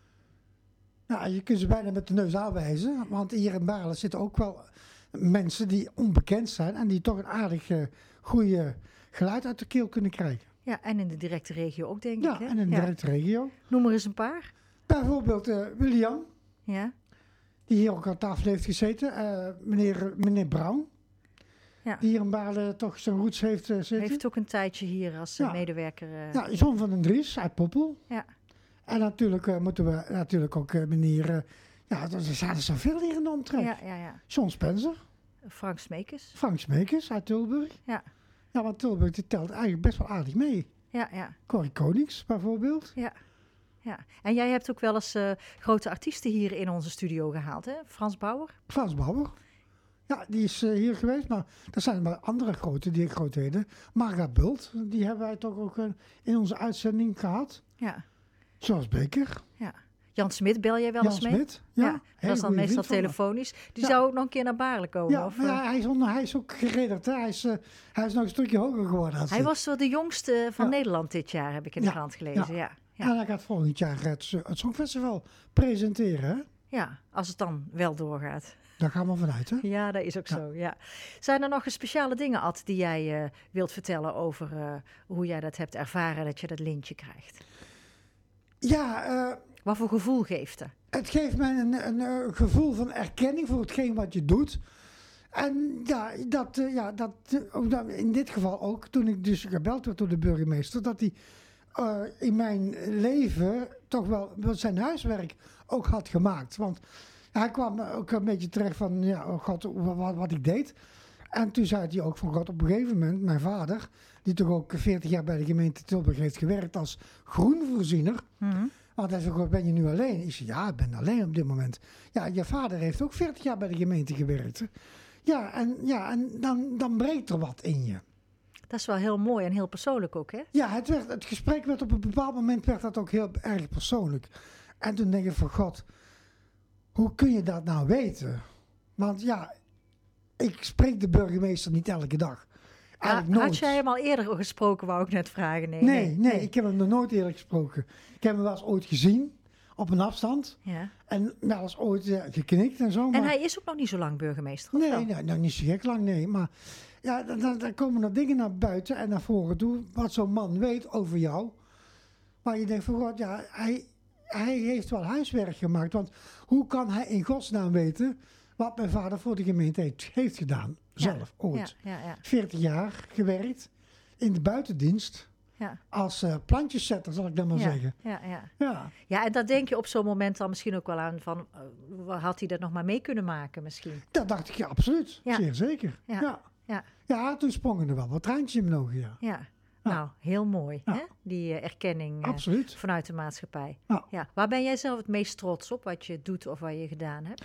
Nou, je kunt ze bijna met de neus aanwijzen. Want hier in Baarle zitten ook wel mensen die onbekend zijn. En die toch een aardig uh, goede geluid uit de keel kunnen krijgen. Ja, en in de directe regio ook, denk Ja, ik. Hè? en in de Ja. directe regio. Noem er eens een paar. Bijvoorbeeld uh, William, Ja. die hier ook aan tafel heeft gezeten. Uh, meneer, meneer Brown, Ja. die hier in Baarle toch zijn roots heeft uh, zitten. Heeft ook een tijdje hier als uh, Ja. medewerker. Uh, Ja, John van den Dries uit Poppel. ja. En natuurlijk uh, moeten we natuurlijk ook uh, meneer... Uh, ja, er zijn er zoveel hier in de omtrek. Ja, ja, ja. John Spencer, Frank Smekers. Frank Smekers uit Tilburg. Ja. Ja, want Tilburg die telt eigenlijk best wel aardig mee. Ja, ja. Corrie Konings bijvoorbeeld. Ja. Ja, en jij hebt ook wel eens uh, grote artiesten hier in onze studio gehaald, hè? Frans Bauer? Frans Bauer. Ja, die is uh, hier geweest, maar er zijn maar andere grote die grootheden. Marga Bult, die hebben wij toch ook uh, in onze uitzending gehad. Ja. Charles Baker. Ja. Jan Smit bel jij wel Jan eens mee? Smit, ja. Ja, dat is dan meestal telefonisch. Die ja. zou ook nog een keer naar Baarle komen. Ja, of, maar uh, ja, hij, is onder, hij is ook geredderd. Hè? Hij, is, uh, hij is nog een stukje hoger geworden. Als hij was wel de jongste van Ja. Nederland dit jaar, heb ik in de Ja, krant gelezen. Ja. Ja. Ja. En hij gaat volgend jaar het, het Songfestival presenteren. Hè? ja, als het dan wel doorgaat. Daar gaan we vanuit, hè? Ja, dat is ook Ja. zo. Ja. Zijn er nog speciale dingen, Ad, die jij uh, wilt vertellen over uh, hoe jij dat hebt ervaren, dat je dat lintje krijgt? Ja, uh, Wat voor gevoel geeft het? het geeft mij een, een, een gevoel van erkenning voor hetgeen wat je doet. En ja, dat, uh, ja dat, uh, in dit geval ook, toen ik dus gebeld werd door de burgemeester, dat hij uh, in mijn leven toch wel zijn huiswerk ook had gemaakt. Want hij kwam ook een beetje terecht van, ja, oh god, wat, wat ik deed. En toen zei hij ook van, god, op een gegeven moment, mijn vader, die toch ook veertig jaar bij de gemeente Tilburg heeft gewerkt als groenvoorziener. Mm-hmm. Want hij zei, ben je nu alleen? Ik zei, ja, ik ben alleen op dit moment. Ja, je vader heeft ook veertig jaar bij de gemeente gewerkt. Hè? Ja, en, ja, en dan, dan breekt er wat in je. Dat is wel heel mooi en heel persoonlijk ook, hè? Ja, het, werd, het gesprek werd op een bepaald moment werd dat ook heel erg persoonlijk. En toen denk ik van, god, hoe kun je dat nou weten? Want ja, ik spreek de burgemeester niet elke dag. Eigenlijk Had nooit. jij hem al eerder gesproken, wou ik net vragen? Nee, Nee, nee, ik heb hem nog nooit eerlijk gesproken. Ik heb hem wel eens ooit gezien, op een afstand. Ja. En wel eens ooit uh, geknikt en zo. Maar... En hij is ook nog niet zo lang burgemeester, of Nee, wel? nee, nou niet zo gek lang, nee. Maar ja, dan, dan, dan komen er dingen naar buiten en naar voren toe, wat zo'n man weet over jou. Maar je denkt van, god, ja, hij, hij heeft wel huiswerk gemaakt. Want hoe kan hij in godsnaam weten wat mijn vader voor de gemeente heeft, heeft gedaan? Zelf, Ja, ooit. Ja, ja, ja. veertig jaar gewerkt in de buitendienst. Ja. Als uh, plantjeszetter, zal ik dan maar ja, zeggen. ja, ja. Ja, Ja, en daar denk je op zo'n moment dan misschien ook wel aan van, uh, had hij dat nog maar mee kunnen maken misschien? dat dacht ik, ja, absoluut. Ja. Zeer zeker. Ja. Ja. Ja, Ja, toen sprongen er wel wat traantjes in mijn ogen, ja. ja. Nou, heel mooi, Ja. hè? Die uh, erkenning uh, Absoluut. vanuit de maatschappij. Ja. Ja. Waar ben jij zelf het meest trots op, wat je doet of wat je gedaan hebt?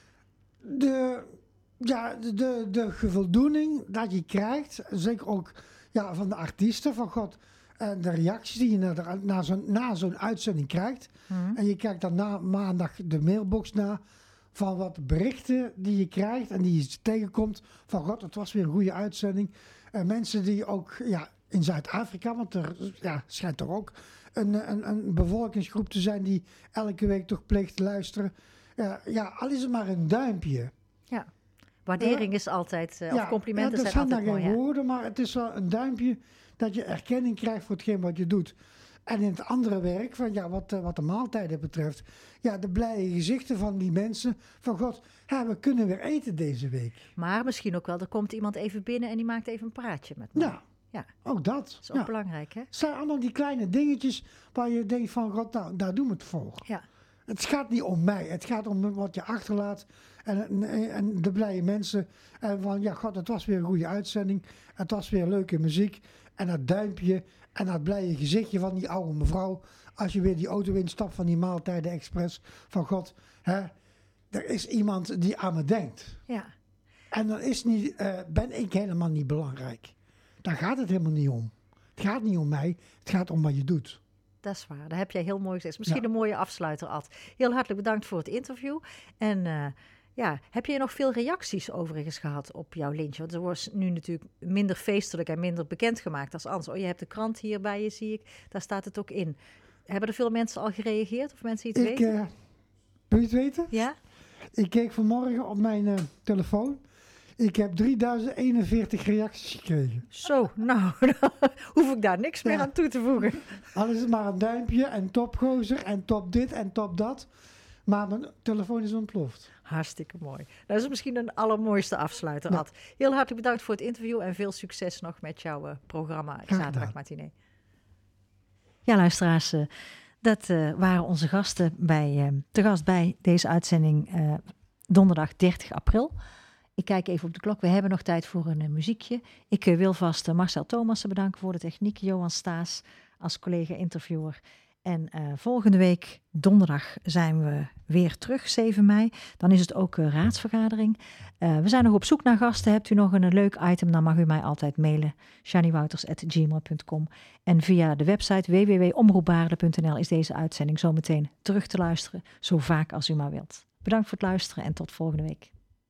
De, ja, de, de, de voldoening dat je krijgt, zeker ook ja, van de artiesten, van god, uh, de reacties die je na, de- na zo'n na zo'n uitzending krijgt. Mhm. En je kijkt dan na maandag de mailbox na van wat berichten die je krijgt en die je tegenkomt. Van god, het was weer een goede uitzending. Uh, mensen die ook ja, in Zuid-Afrika, want er ja, schijnt toch ook een, een, een bevolkingsgroep te zijn die elke week toch pleegt te luisteren. Uh, ja, al is het maar een duimpje. Ja. Waardering is altijd, uh, of complimenten ja, dat zijn zijn altijd dan mooi. geen Ja. woorden, maar het is wel een duimpje dat je erkenning krijgt voor hetgeen wat je doet. En in het andere werk, van, ja, wat, uh, wat de maaltijden betreft, ja, de blije gezichten van die mensen, van god, ja, we kunnen weer eten deze week. Maar misschien ook wel, er komt iemand even binnen en die maakt even een praatje met me. Ja, Ja, ook dat. dat is ook Ja. belangrijk, hè? Het zijn allemaal die kleine dingetjes waar je denkt van god, nou, daar doen we het voor. Ja. Het gaat niet om mij, het gaat om wat je achterlaat en, en, en de blije mensen. En van ja, god, het was weer een goede uitzending. Het was weer leuke muziek. En dat duimpje en dat blije gezichtje van die oude mevrouw. Als je weer die auto instapt van die Maaltijden Express. Van god, hè, er is iemand die aan me denkt. Ja. En dan is niet, uh, ben ik helemaal niet belangrijk. Daar gaat het helemaal niet om. Het gaat niet om mij, het gaat om wat je doet. Dat is waar, dat heb jij heel mooi gezegd. Misschien Ja. een mooie afsluiter, Ad. Heel hartelijk bedankt voor het interview. En uh, ja, heb je nog veel reacties overigens gehad op jouw lintje? Want er wordt nu natuurlijk minder feestelijk en minder bekendgemaakt als anders. Oh, je hebt de krant hier bij je, zie ik. Daar staat het ook in. Hebben er veel mensen al gereageerd of mensen iets Ik, weten? uh, wil je het weten? Ja? Ik keek vanmorgen op mijn uh, telefoon. Ik heb drieduizend eenenveertig reacties gekregen. Zo, nou, dan hoef ik daar niks meer Ja. aan toe te voegen. Al is het maar een duimpje en topgozer en top dit en top dat. Maar mijn telefoon is ontploft. Hartstikke mooi. Dat is misschien een allermooiste afsluiter, Ja. Ad. Heel hartelijk bedankt voor het interview en veel succes nog met jouw uh, programma gedaan. Zaterdag Matinee. Ja, luisteraars, uh, dat uh, waren onze gasten bij, uh, te gast bij deze uitzending uh, donderdag dertig april. Ik kijk even op de klok. We hebben nog tijd voor een uh, muziekje. Ik uh, wil vast uh, Marcel Thomassen bedanken voor de techniek. Johan Staes als collega-interviewer. En uh, volgende week donderdag zijn we weer terug, zeven mei. Dan is het ook uh, raadsvergadering. Uh, we zijn nog op zoek naar gasten. Hebt u nog een, een leuk item, dan mag u mij altijd mailen. shaniwouters at gmail dot com. En via de website w w w punt omroep baarle punt n l is deze uitzending zometeen terug te luisteren. Zo vaak als u maar wilt. Bedankt voor het luisteren en tot volgende week.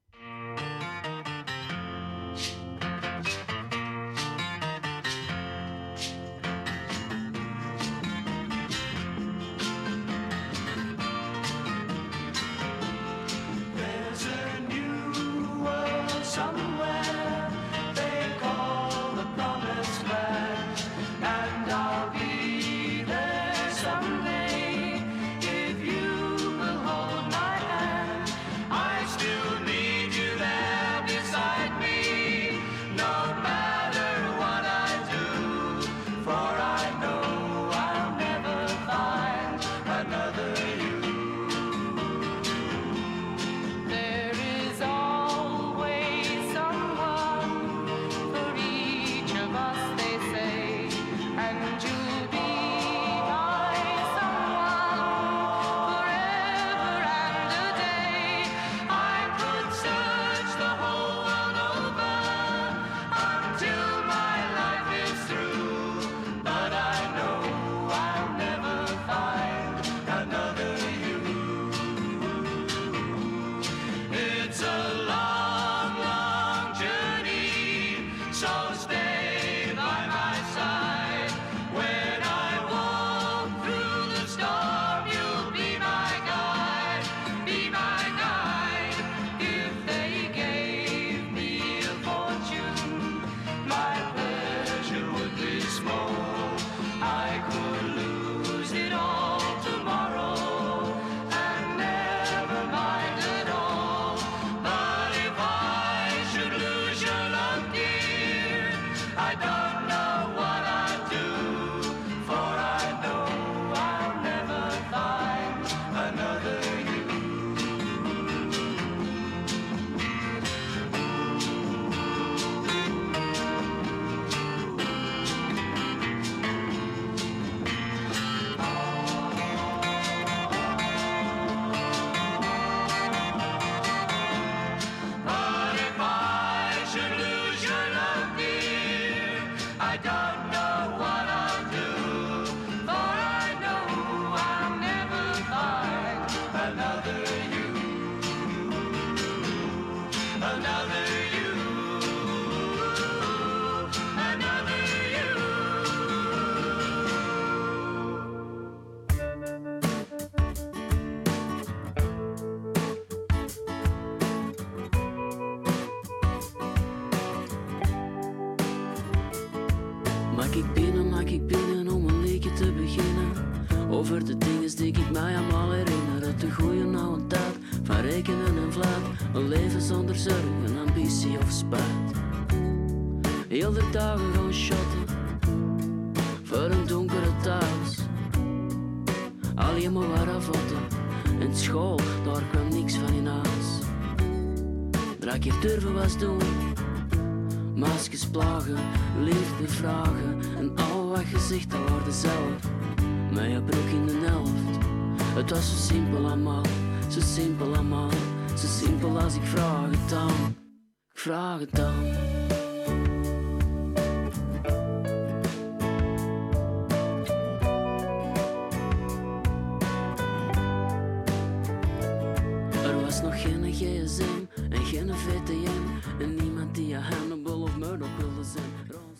There's a new world somewhere they call the promised land, and I'll be there someday if you will hold my hand. I still Maak ik binnen, maak ik binnen om een liedje te beginnen. Over de dingen die ik mij allemaal herinner. Uit de goeie oude tijd van rekenen en vlaat. Een leven zonder zorgen, ambitie of spijt. Heel de dagen gaan shotten voor een donkere thuis. Alleen maar waar afvatten. En school, daar kwam niks van in huis. Drie keer durven was doen. Maskers plagen, liefde vragen. En al wat gezegd, dat waren zelf. Met je broek in de helft. Het was zo simpel allemaal, zo simpel allemaal. Zo simpel als ik vraag het dan. Ik vraag het dan. Er was nog geen G S M en geen V T M. En niemand die je Hannibal of Murdoch wilde zijn.